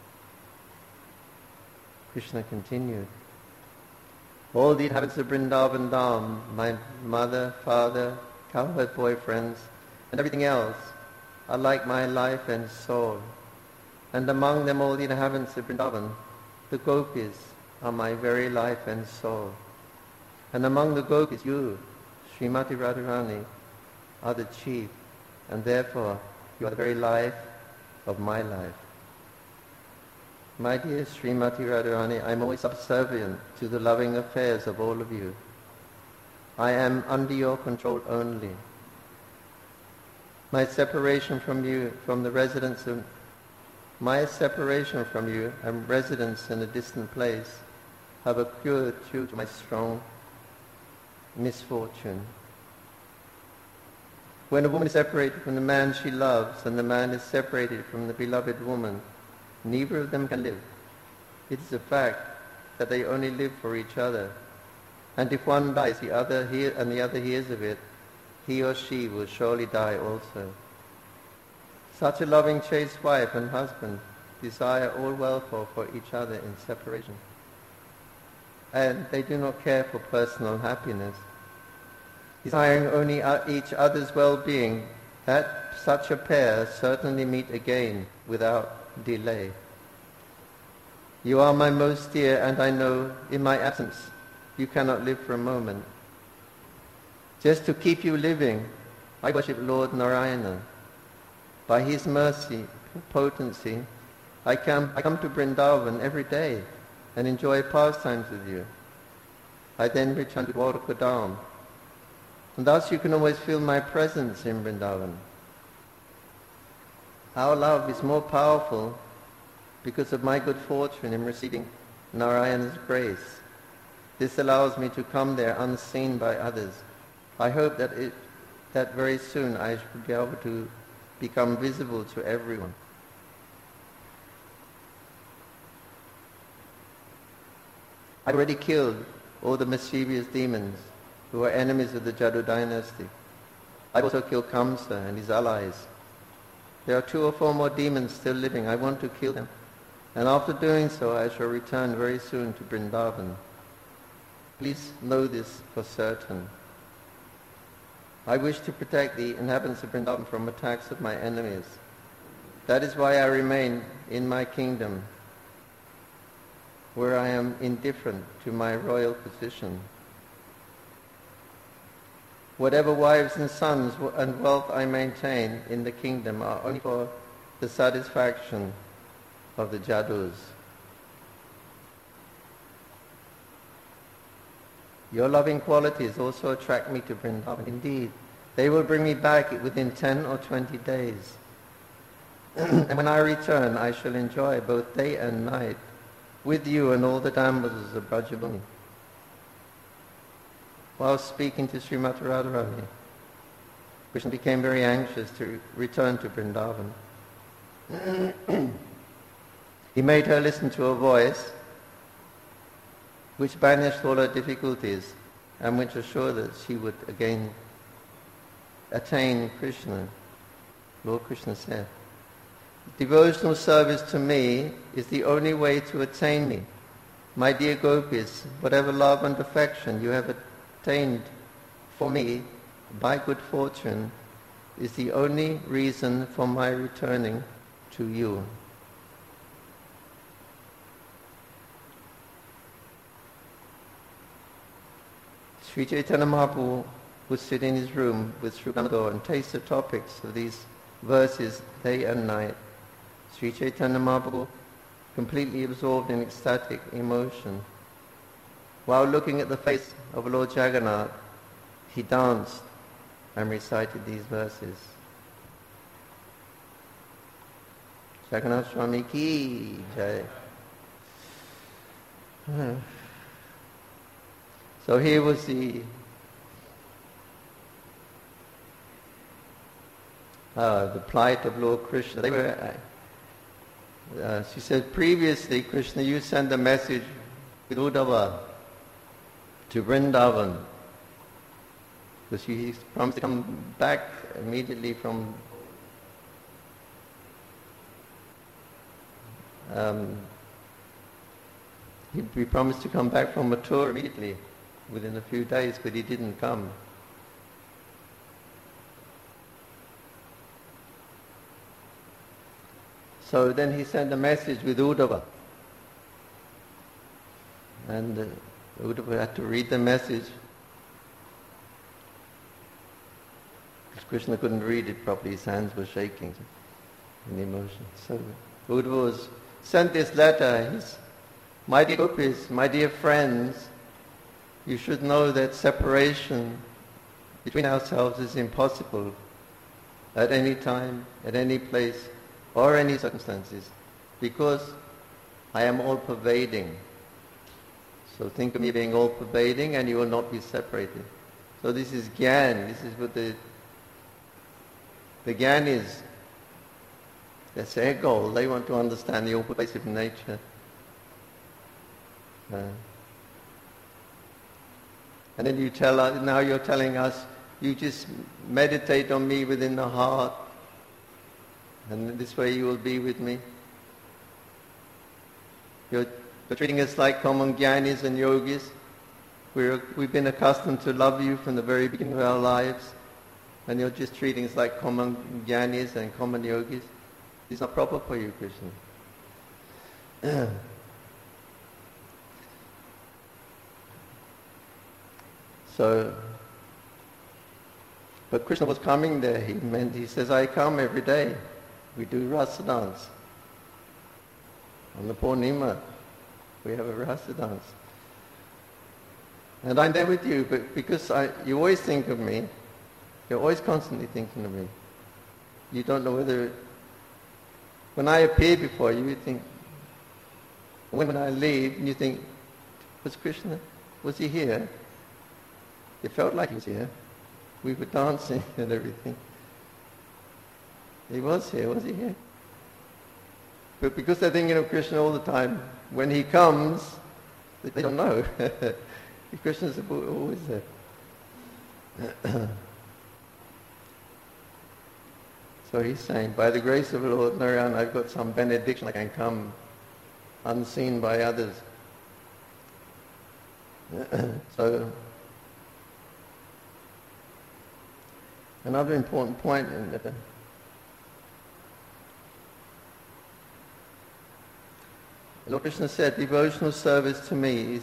Krishna continued. All the inhabitants of Vrindavan Dham, my mother, father, cowherd boyfriends, and everything else, are like my life and soul. And among them all the inhabitants of Vrindavan, the gopis, are my very life and soul. And among the gopis, you, Srimati Radharani, are the chief, and therefore you are the very life of my life. My dear Srimati Radharani, I am always subservient to the loving affairs of all of you. I am under your control only. My separation from you and residence in a distant place have occurred due to my strong misfortune. When a woman is separated from the man she loves and the man is separated from the beloved woman, neither of them can live. It is a fact that they only live for each other. And if one dies, the other hears of it, he or she will surely die also. Such a loving, chaste wife and husband desire all welfare for each other in separation. And they do not care for personal happiness, desiring only each other's well-being, that such a pair certainly meet again without delay. You are my most dear, and I know in my absence you cannot live for a moment. Just to keep you living, I worship Lord Narayana. By his mercy, potency, I come to Vrindavan every day and enjoy pastimes with you. I then return to Dwarka Dham, and thus you can always feel my presence in Vrindavan. Our love is more powerful because of my good fortune in receiving Narayana's grace. This allows me to come there unseen by others. I hope that very soon I shall be able to become visible to everyone. I've already killed all the mischievous demons who are enemies of the Jadu dynasty. I've also killed Kamsa and his allies. There are 2 or 4 more demons still living. I want to kill them. And after doing so, I shall return very soon to Vrindavan. Please know this for certain. I wish to protect the inhabitants of Vrindavan from attacks of my enemies. That is why I remain in my kingdom, where I am indifferent to my royal position. Whatever wives and sons and wealth I maintain in the kingdom are only for the satisfaction of the Jadus. Your loving qualities also attract me to Vrindavan. Indeed, they will bring me back within 10 or 20 days. And when I return, I shall enjoy both day and night with you and all the Damodars of Brajabhumi. While speaking to Srimati Radharani, Krishna became very anxious to return to Vrindavan. He made her listen to a voice which banished all her difficulties and which assured that she would again attain Krishna. Lord Krishna said, "Devotional service to me is the only way to attain me. My dear gopis, whatever love and affection you have attained for me by good fortune is the only reason for my returning to you." Sri Chaitanya Mahaprabhu would sit in his room with Sri Damodar and taste the topics of these verses day and night. Sri Chaitanya Mahaprabhu, completely absorbed in ecstatic emotion. While looking at the face of Lord Jagannath, he danced and recited these verses. Jagannath Swami ki jai. So here was the the plight of Lord Krishna. They were, she said, previously, Krishna, you sent a message with Uddhava to Vrindavan, because he promised to come back immediately from he promised to come back from Mathura immediately, within a few days, but he didn't come. So then he sent a message with Uddhava. And Uddhava had to read the message. Because Krishna couldn't read it properly, his hands were shaking in emotion. So Uddhava sent this letter. He's, my dear gopis, my dear friends, you should know that separation between ourselves is impossible at any time, at any place, or any circumstances, because I am all-pervading. So think of me being all-pervading and you will not be separated. So this is Gyan. This is what the Gyan is. That's their goal. They want to understand the all-pervasive nature. And then now you're telling us, you just meditate on me within the heart, and this way you will be with me. You're treating us like common jnanis and yogis. We've been accustomed to love you from the very beginning of our lives, and you're just treating us like common jnanis and common yogis. It's not proper for you, Krishna. But Krishna was coming there. He says, I come every day. We do rasa dance. On the Purnima, we have a rasa dance. And I'm there with you, but because you always think of me, you're always constantly thinking of me. You don't know whether, when I appear before you, you think, when I leave, you think, was Krishna, was he here? It felt like he was here. We were dancing and everything. He was here, was he here? But because they're thinking of Krishna all the time, when he comes, they don't know. Krishna's always there. So he's saying, by the grace of the Lord Narayan, I've got some benediction. I can come unseen by others. So, another important point in that. Lord Krishna said, devotional service to me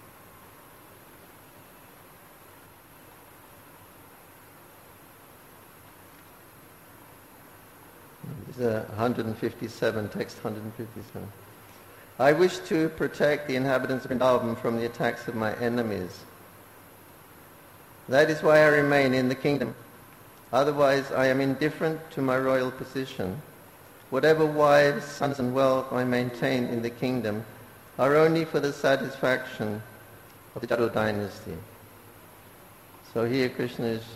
is 157, text 157. I wish to protect the inhabitants of Vrindavan from the attacks of my enemies. That is why I remain in the kingdom. Otherwise, I am indifferent to my royal position. Whatever wives, sons and wealth I maintain in the kingdom are only for the satisfaction of the Jadu dynasty. So here Krishna is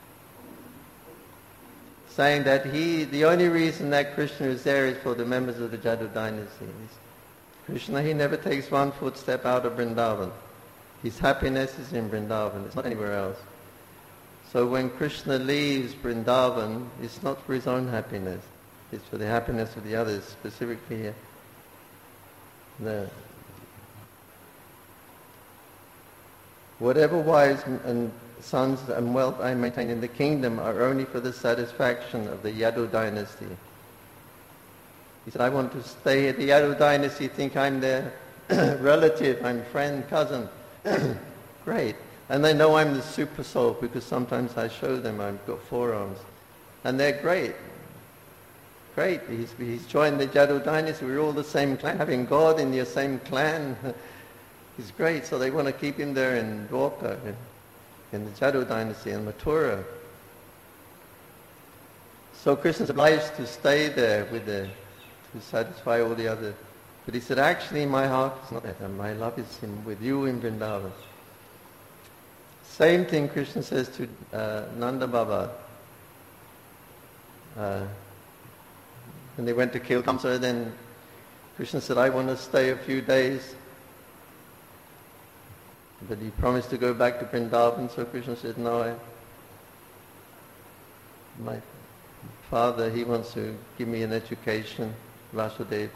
saying that the only reason that Krishna is there is for the members of the Jadu dynasty. Krishna, he never takes one footstep out of Vrindavan. His happiness is in Vrindavan, it's not anywhere else. So when Krishna leaves Vrindavan, it's not for his own happiness. It's for the happiness of the others, specifically here. Whatever wives and sons and wealth I maintain in the kingdom are only for the satisfaction of the Yadu dynasty. He said, I want to stay at the Yadu dynasty, think I'm their relative, I'm friend, cousin. Great. And they know I'm the super soul because sometimes I show them I've got forearms. And they're great. Great. He's joined the Jadu dynasty. We're all the same clan. Having God in your same clan is great. So they want to keep him there in Dwarka, in the Jadu dynasty, in Mathura. So Krishna's obliged to stay there to satisfy all the others. But he said, actually my heart is not there. My love is with you in Vrindavan. Same thing Krishna says to Nanda Baba. when they went to kill Kamsa, then Krishna said, I want to stay a few days. But he promised to go back to Vrindavan, so Krishna said, no, my father, he wants to give me an education, Vasudev,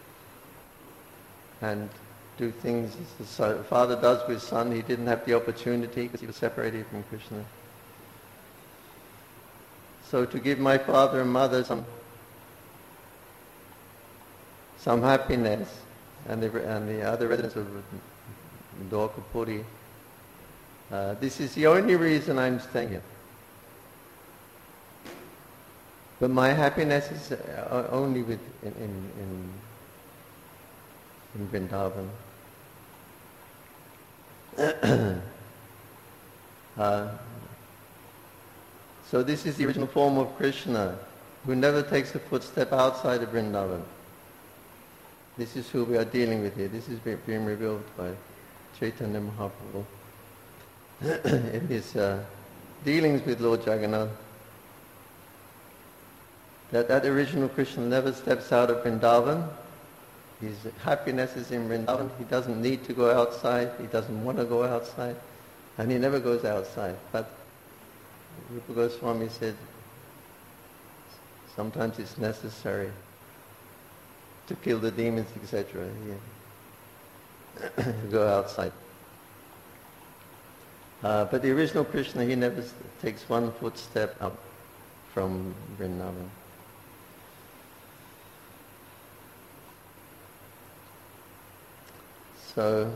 and do things as the father does with his son. He didn't have the opportunity because he was separated from Krishna. So to give my father and mother some happiness, and the other residents of Dwarkapuri, this is the only reason I'm staying here. But my happiness is only in Vrindavan. So this is the original form of Krishna, who never takes a footstep outside of Vrindavan. This is who we are dealing with here. This is being revealed by Chaitanya Mahaprabhu in his dealings with Lord Jagannath. That original Krishna never steps out of Vrindavan. His happiness is in Vrindavan. He doesn't need to go outside. He doesn't want to go outside. And he never goes outside. But Rupa Goswami said sometimes it's necessary to kill the demons, etc. To go outside. But the original Krishna, he never takes one footstep up from Vrindavan. So,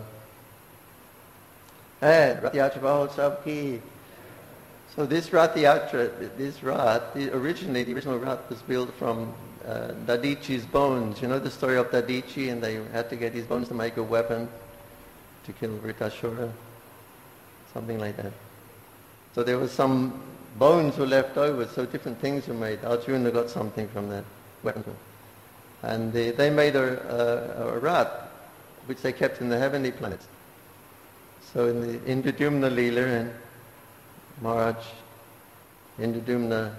Rath Yatra Mahotsav ki. So this Rath Yatra, originally the original Rath was built from Dadichi's bones. You know the story of Dadichi, and they had to get his bones to make a weapon to kill Vritrashura, something like that. So there was some bones were left over, so different things were made. Arjuna got something from that weapon. And they made a Rath, which they kept in the heavenly planets. So in the Indradumna Leela and Maharaj, Indradumna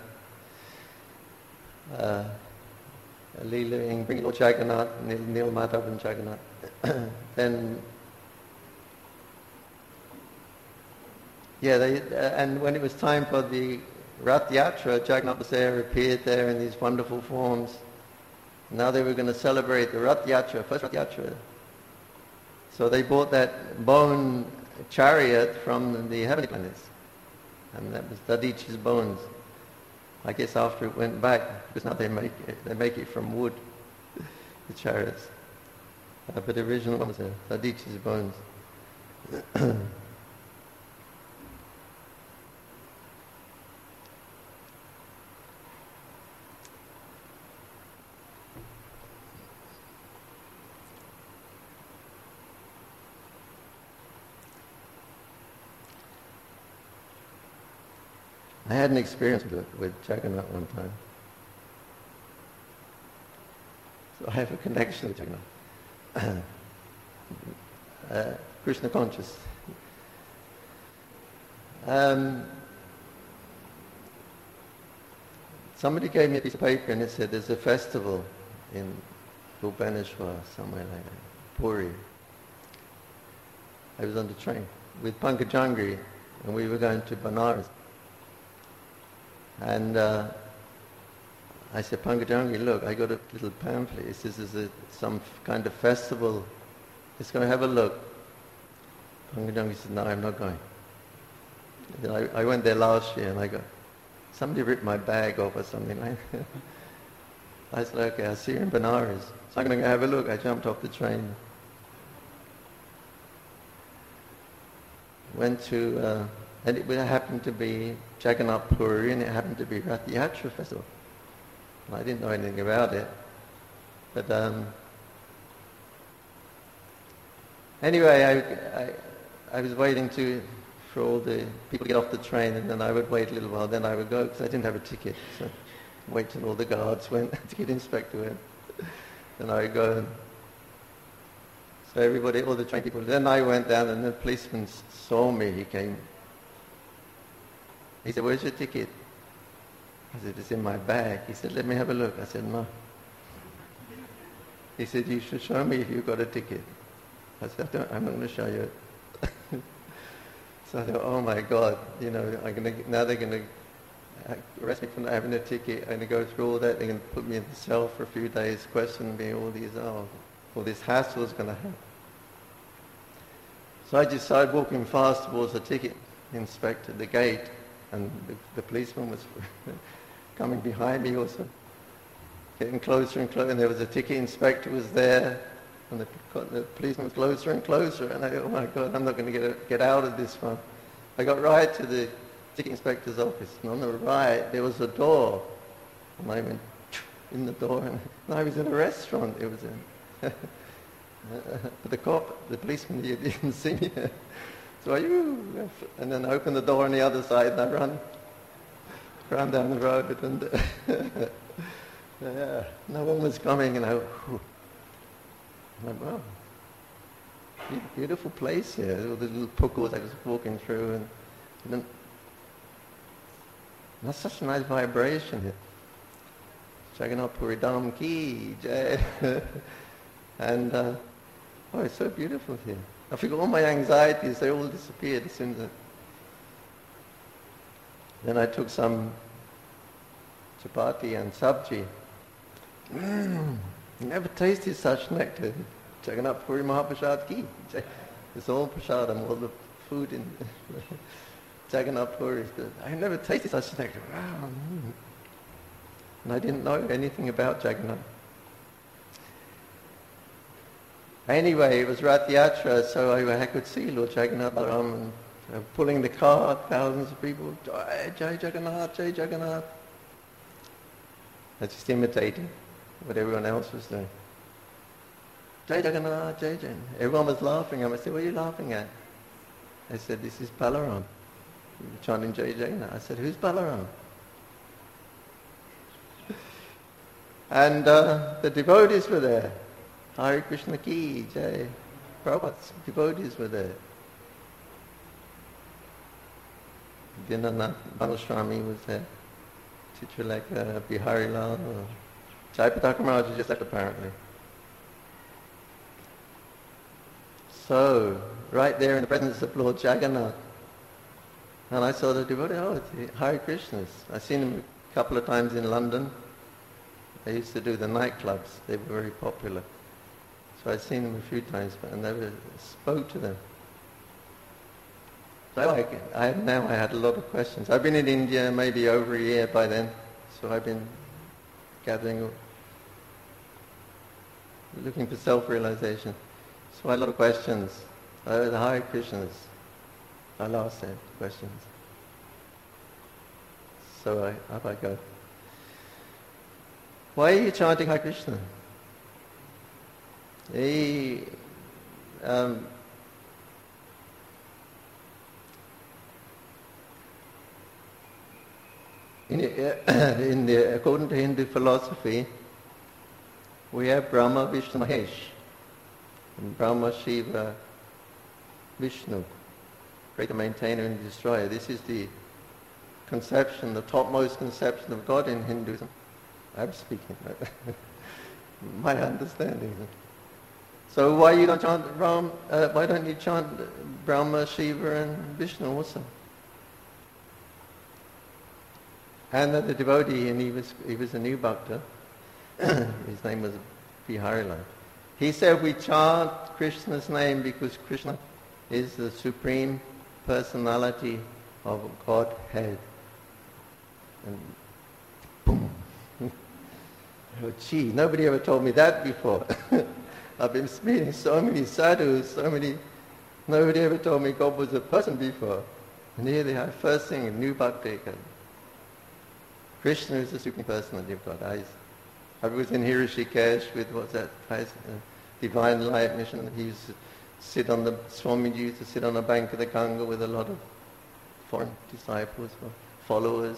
Leela in bringing Lord Jagannath, Nil Madhav and Jagannath, then and when it was time for the Rath Yatra, Jagannath was there, appeared there in these wonderful forms. Now they were going to celebrate the Rath Yatra, first Rath Yatra. So they bought that bone chariot from the heavenly planets, and that was Dadichi's bones. I guess after it went back, because now they make it from wood, the chariots. But the original one was Dadichi's bones. I had an experience with Jagannath one time. So I have a connection with Jagannath. Krishna conscious. Somebody gave me a piece of paper and it said there's a festival in Bhubaneswar, somewhere like that, Puri. I was on the train with Pankajangri and we were going to Banaras. And I said, Pankajangri, look, I got a little pamphlet. It says there's some kind of festival. Let's go have a look. Pankajangri said, no, I'm not going. I went there last year and I go, somebody ripped my bag off or something like that. I said, okay, I'll see you in Benares. So I'm going to go have a look. I jumped off the train. Went to, and it happened to be Jagannath Puri, and it happened to be Rath Yatra Festival. And I didn't know anything about it. But anyway, I was waiting for all the people to get off the train, and then I would wait a little while, then I would go, because I didn't have a ticket. So wait till all the guards went, the ticket inspector went. Then I would go. So everybody, all the train people, then I went down, and the policeman saw me, he came. He said, where's your ticket? I said, it's in my bag. He said, let me have a look. I said, no. He said, you should show me if you've got a ticket. I said, I'm not going to show you it. So I thought, oh my God, now they're going to arrest me for not having a ticket. I'm going to go through all that. They're going to put me in the cell for a few days, question me, all this hassle is going to happen. So I just started walking fast towards the ticket inspector, the gate, and the policeman was coming behind me also, getting closer and closer, and there was a ticket inspector was there, and the policeman was closer and closer, and I thought, oh my God, I'm not going to get out of this one. I got right to the ticket inspector's office, and on the right there was a door, and I went in the door, and I was in a restaurant. It was in the policeman, he didn't see me. So and then I opened the door on the other side, and I ran down the road, and no one was coming, and I went, wow, beautiful place here. All the little pukkos I was walking through, and then, that's such a nice vibration here. Jagannath Puri Dham Ki Jai. And it's so beautiful here. I forgot all my anxieties, they all disappeared as soon as Then I took some chapati and sabji. Never tasted such nectar. Jagannath Puri Mahaprasad Ki. It's all prasadam, all the food in Jagannath Puri. I never tasted such nectar. Wow. And I didn't know anything about Jagannath. Anyway, it was Rath Yatra, so I could see Lord Jagannath Balaram and pulling the cart, thousands of people, Jai Jagannath, Jai Jagannath. I just imitating what everyone else was doing. Jai Jagannath, Jai Jagannath. Everyone was laughing. I said, what are you laughing at? They said, this is Balaram. We were chanting Jai Jagannath. I said, who's Balaram? And the devotees were there. Hare Krishna Ki Jai. Prabhupada's devotees were there. Dinanath Balashwami was there. Chitralekha, Bihari Lal. Jayapataka Maharaj just left apparently. So, right there in the presence of Lord Jagannath. And I saw the devotee, it's Hare Krishnas. I've seen him a couple of times in London. They used to do the nightclubs. They were very popular. So I'd seen them a few times, but I never spoke to them. So I had a lot of questions. I've been in India maybe over a year by then, so I've been gathering, looking for self-realization. So I had a lot of questions. The Hare Krishnas. I'll ask them questions. So up I go. Why are you chanting Hare Krishna? In according to Hindu philosophy, we have Brahma, Vishnu, Mahesh. And Brahma, Shiva, Vishnu, creator, maintainer and destroyer. This is the conception, the topmost conception of God in Hinduism. I'm speaking, my understanding. So why you don't chant why don't you chant Brahma, Shiva and Vishnu also? And the devotee, and he was a new bhakta, his name was Bihari Lal. He said we chant Krishna's name because Krishna is the supreme personality of Godhead. And boom. Oh gee, nobody ever told me that before. I've been meeting so many sadhus, nobody ever told me God was a person before. And here they are, first thing, a new bhakti. Krishna is the supreme personality of God. I was in Hirishikesh with, what's that place? Divine Light Mission. He used to sit on the, Swamiji used to sit on the bank of the Ganga with a lot of foreign disciples, followers.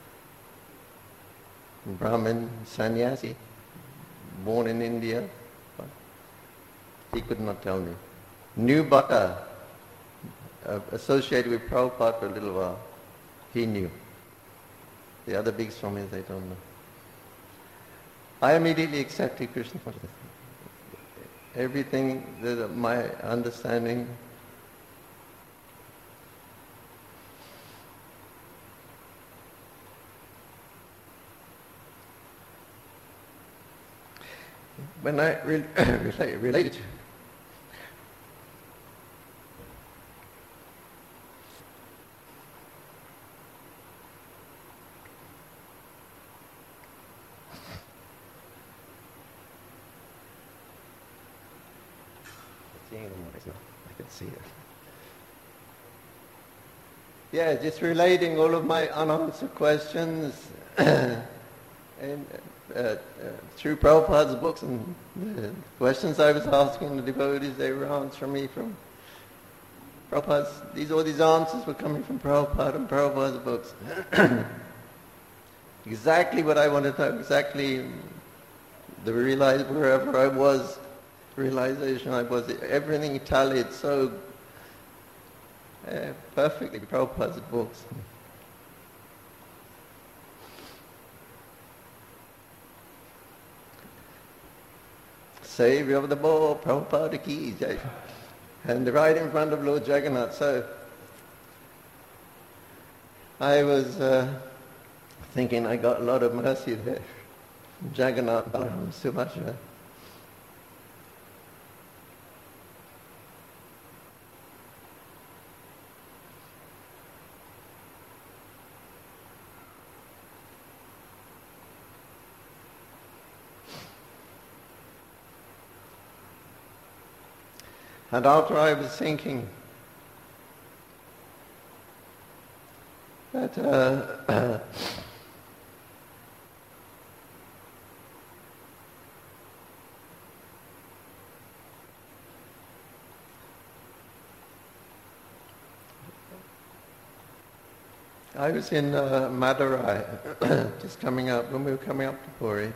Brahmin, sannyasi, born in India. But he could not tell me. New bhakta, associated with Prabhupada for a little while. He knew. The other big Swamis, they don't know. I immediately accepted Krishna consciousness. Everything that my understanding when I related to I can see it. Yeah, just relating all of my unanswered questions and through Prabhupada's books and the questions I was asking the devotees, they were answering me from Prabhupada's. All these answers were coming from Prabhupada and Prabhupada's books. Exactly what I wanted to know, exactly wherever I was, realization I was, everything tallied so perfectly with Prabhupada's books. Savior of the ball, Prabhupada ki jai. And right in front of Lord Jagannath. So I was thinking I got a lot of mercy there. Jagannath, Subhasha. And after I was thinking that I was in Madurai, just coming up, when we were coming up to Puri.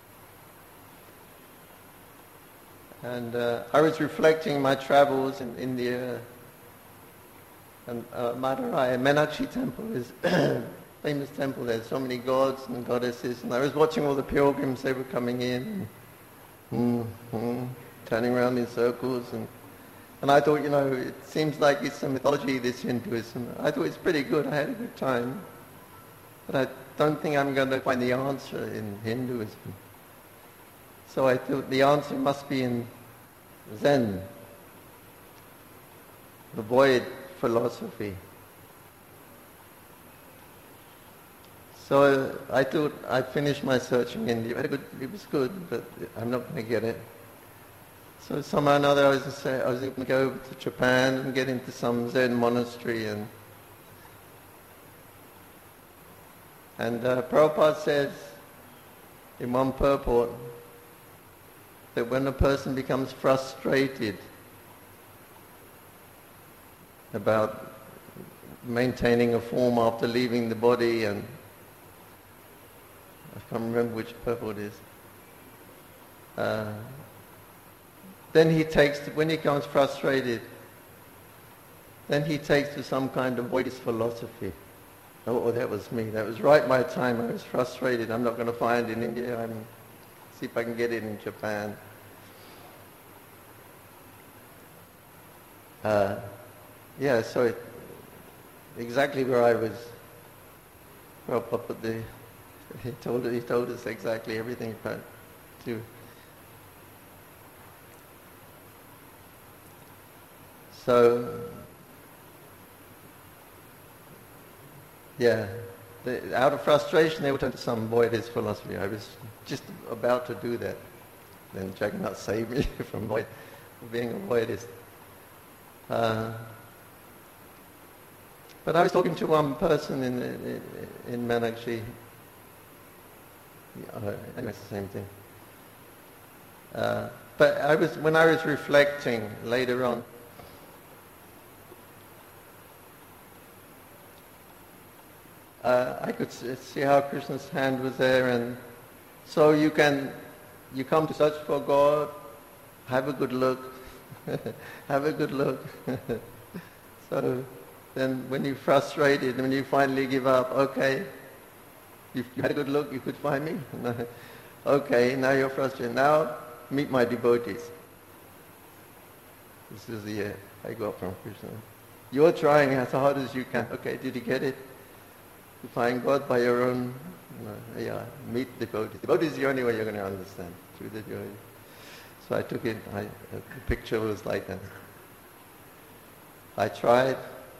And I was reflecting my travels in India, and Madurai, Meenakshi temple is a famous temple. There's so many gods and goddesses, and I was watching all the pilgrims, they were coming in, turning around in circles, and I thought, it seems like it's a mythology, this Hinduism. I thought it's pretty good, I had a good time, but I don't think I'm going to find the answer in Hinduism. So I thought the answer must be in Zen, the void philosophy. So I thought I finished my searching in India. It was good, but I'm not going to get it. So somehow or another I was going to go over to Japan and get into some Zen monastery, and Prabhupada says in one purport that when a person becomes frustrated about maintaining a form after leaving the body, and I can't remember which purport it is, then he takes, when he becomes frustrated, then he takes to some kind of Buddhist philosophy. Oh, that was me. That was right my time. I was frustrated. I'm not going to find it in India. See if I can get it in Japan. So exactly where I was. Prabhupada, he told us exactly everything about to. So, out of frustration they would turn to some Buddhist philosophy. I was just about to do that. Then Jagannath saved me from being a Buddhist. But I was talking to one person in Meenakshi. Anyway, it's the same thing. But when I was reflecting later on, I could see how Krishna's hand was there, and so you come to search for God, have a good look, have a good look. So then when you're frustrated, when you finally give up, okay, You had a good look, you could find me? No. Okay, now you're frustrated. Now, meet my devotees. This is the year I got from Krishna. You're trying as hard as you can. Okay, did you get it? You find God by your own, meet devotees. Devotees is the only way you're going to understand, through the devotees. So I took it, the picture was like that. I tried.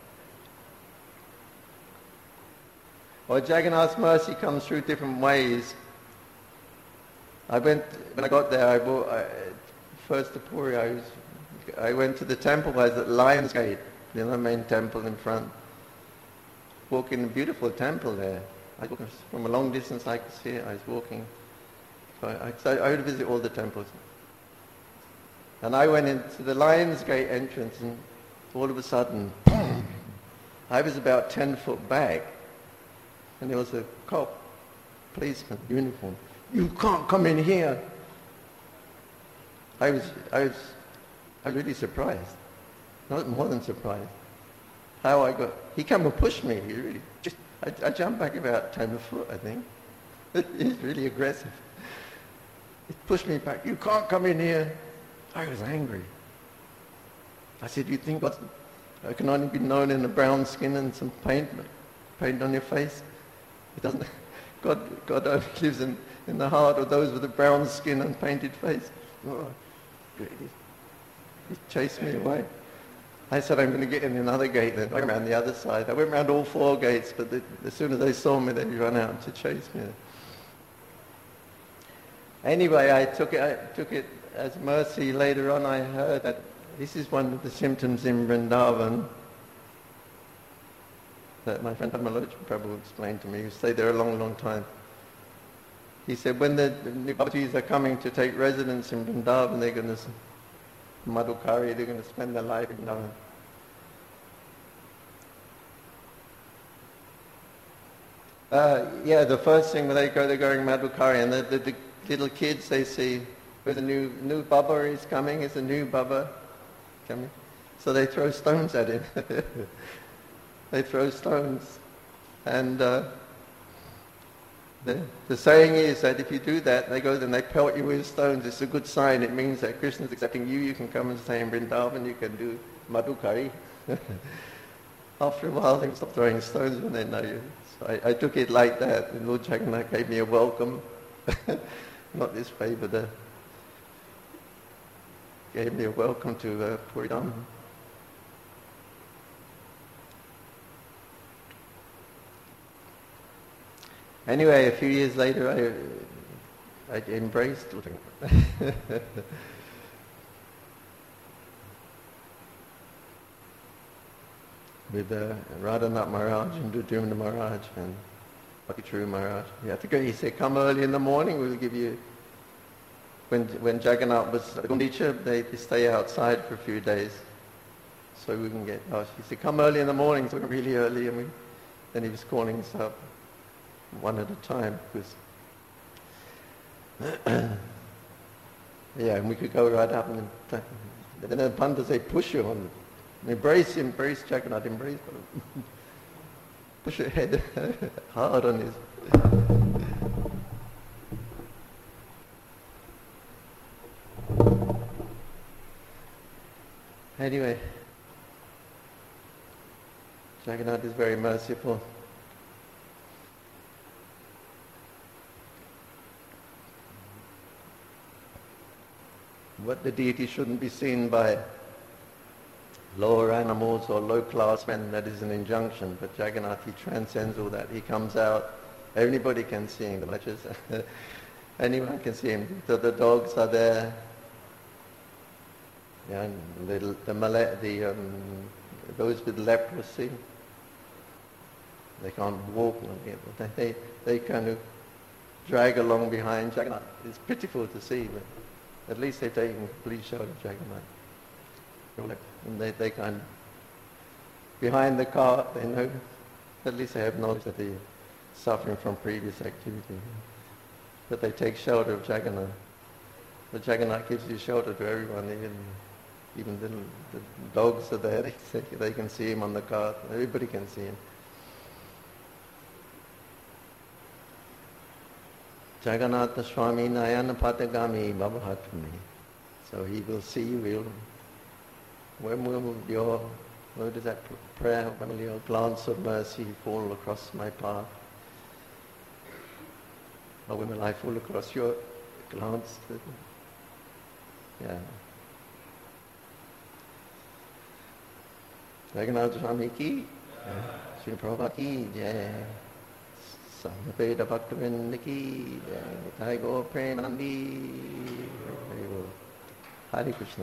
Well, Jagannath's mercy comes through different ways. When I got there, first to Puri, I went to the temple. I was at Lion's Gate, the main temple in front. Walking a beautiful temple there. From a long distance I could see it. I was walking. So I would visit all the temples. And I went into the Lion's Gate entrance, and all of a sudden, I was about 10 foot back, and there was a cop, policeman, uniform. You can't come in here. I was really surprised. Not more than surprised. He came and pushed me. I jumped back about 10 foot, I think. He's really aggressive. He pushed me back. You can't come in here. I was angry. I said, you think I can only be known in a brown skin and some paint on your face? It doesn't. God only lives in the heart of those with a brown skin and painted face. Oh, he chased me away. I said, I'm going to get in another gate then. I went around the other side. I went around all 4 gates, but as soon as they saw me, they run out to chase me. Anyway, I took it as mercy. Later on, I heard that this is one of the symptoms in Vrindavan that my friend Amaloch Prabhu explained to me, who stayed there a long, long time. He said, when the devotees are coming to take residence in Vrindavan, they're going to Madhukari, they're going to spend their life in Vrindavan. The first thing when they go, they're going Madhukari, and the little kids, they see, there's a new Baba is coming, it's a new Baba coming. So they throw stones at him. They throw stones. And the saying is that if you do that, they go and they pelt you with stones. It's a good sign. It means that Krishna is accepting you. You can come and stay in Vrindavan. You can do Madhukari. After a while, they stop throwing stones when they know you. So I took it like that. And Lord Jagannath gave me a welcome. Not this way, but gave me a welcome to Puridam. Anyway, a few years later, I embraced with Radhanath Maharaj and Dudumna Maharaj and Bhakti Maharaj. You have to go. He said, "Come early in the morning. We'll give you." When Jagannath was at Gundicha, they stay outside for a few days, so we can get. He said, "Come early in the morning." So we went really early, and then he was calling us up one at a time, because and we could go right up and then the Pandits, they push you on, embrace Jagannath, embrace, push your head hard on his. Anyway, Jagannath is very merciful. What the deity shouldn't be seen by lower animals or low-class men, that is an injunction. But Jagannath, he transcends all that. He comes out, everybody can see him, the lectures. Anyone can see him. The dogs are there. Yeah, and those with leprosy, they can't walk. They kind of drag along behind Jagannath. It's pitiful to see, but at least they've taken complete shelter of Jagannath. And they kind of, behind the cart, they know, at least they have knowledge that they're suffering from previous activity. But they take shelter of Jagannath. But Jagannath gives you shelter to everyone, even the dogs are there, they can see him on the cart, everybody can see him. Jagannatha Swami Nayana Patagami Bhavahatmi. So he will see you. When will your, where does that prayer, when will your glance of mercy fall across my path? Or when will I fall across your glance? Yeah. Jagannath Swami ki, Sri Prabhupada ki jai, Samaveda Bhaktivinoda ki jai, Nitai Gaur Premanandi. Hare Krishna.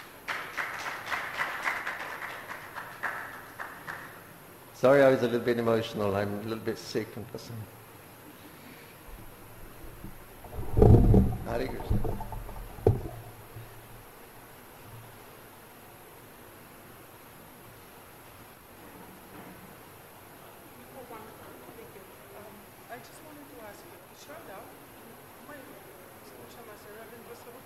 Sorry I was a little bit emotional, I'm a little bit sick and person. Hare Krishna. I just wanted to ask you, showed up, chama-se Reverend Gustavo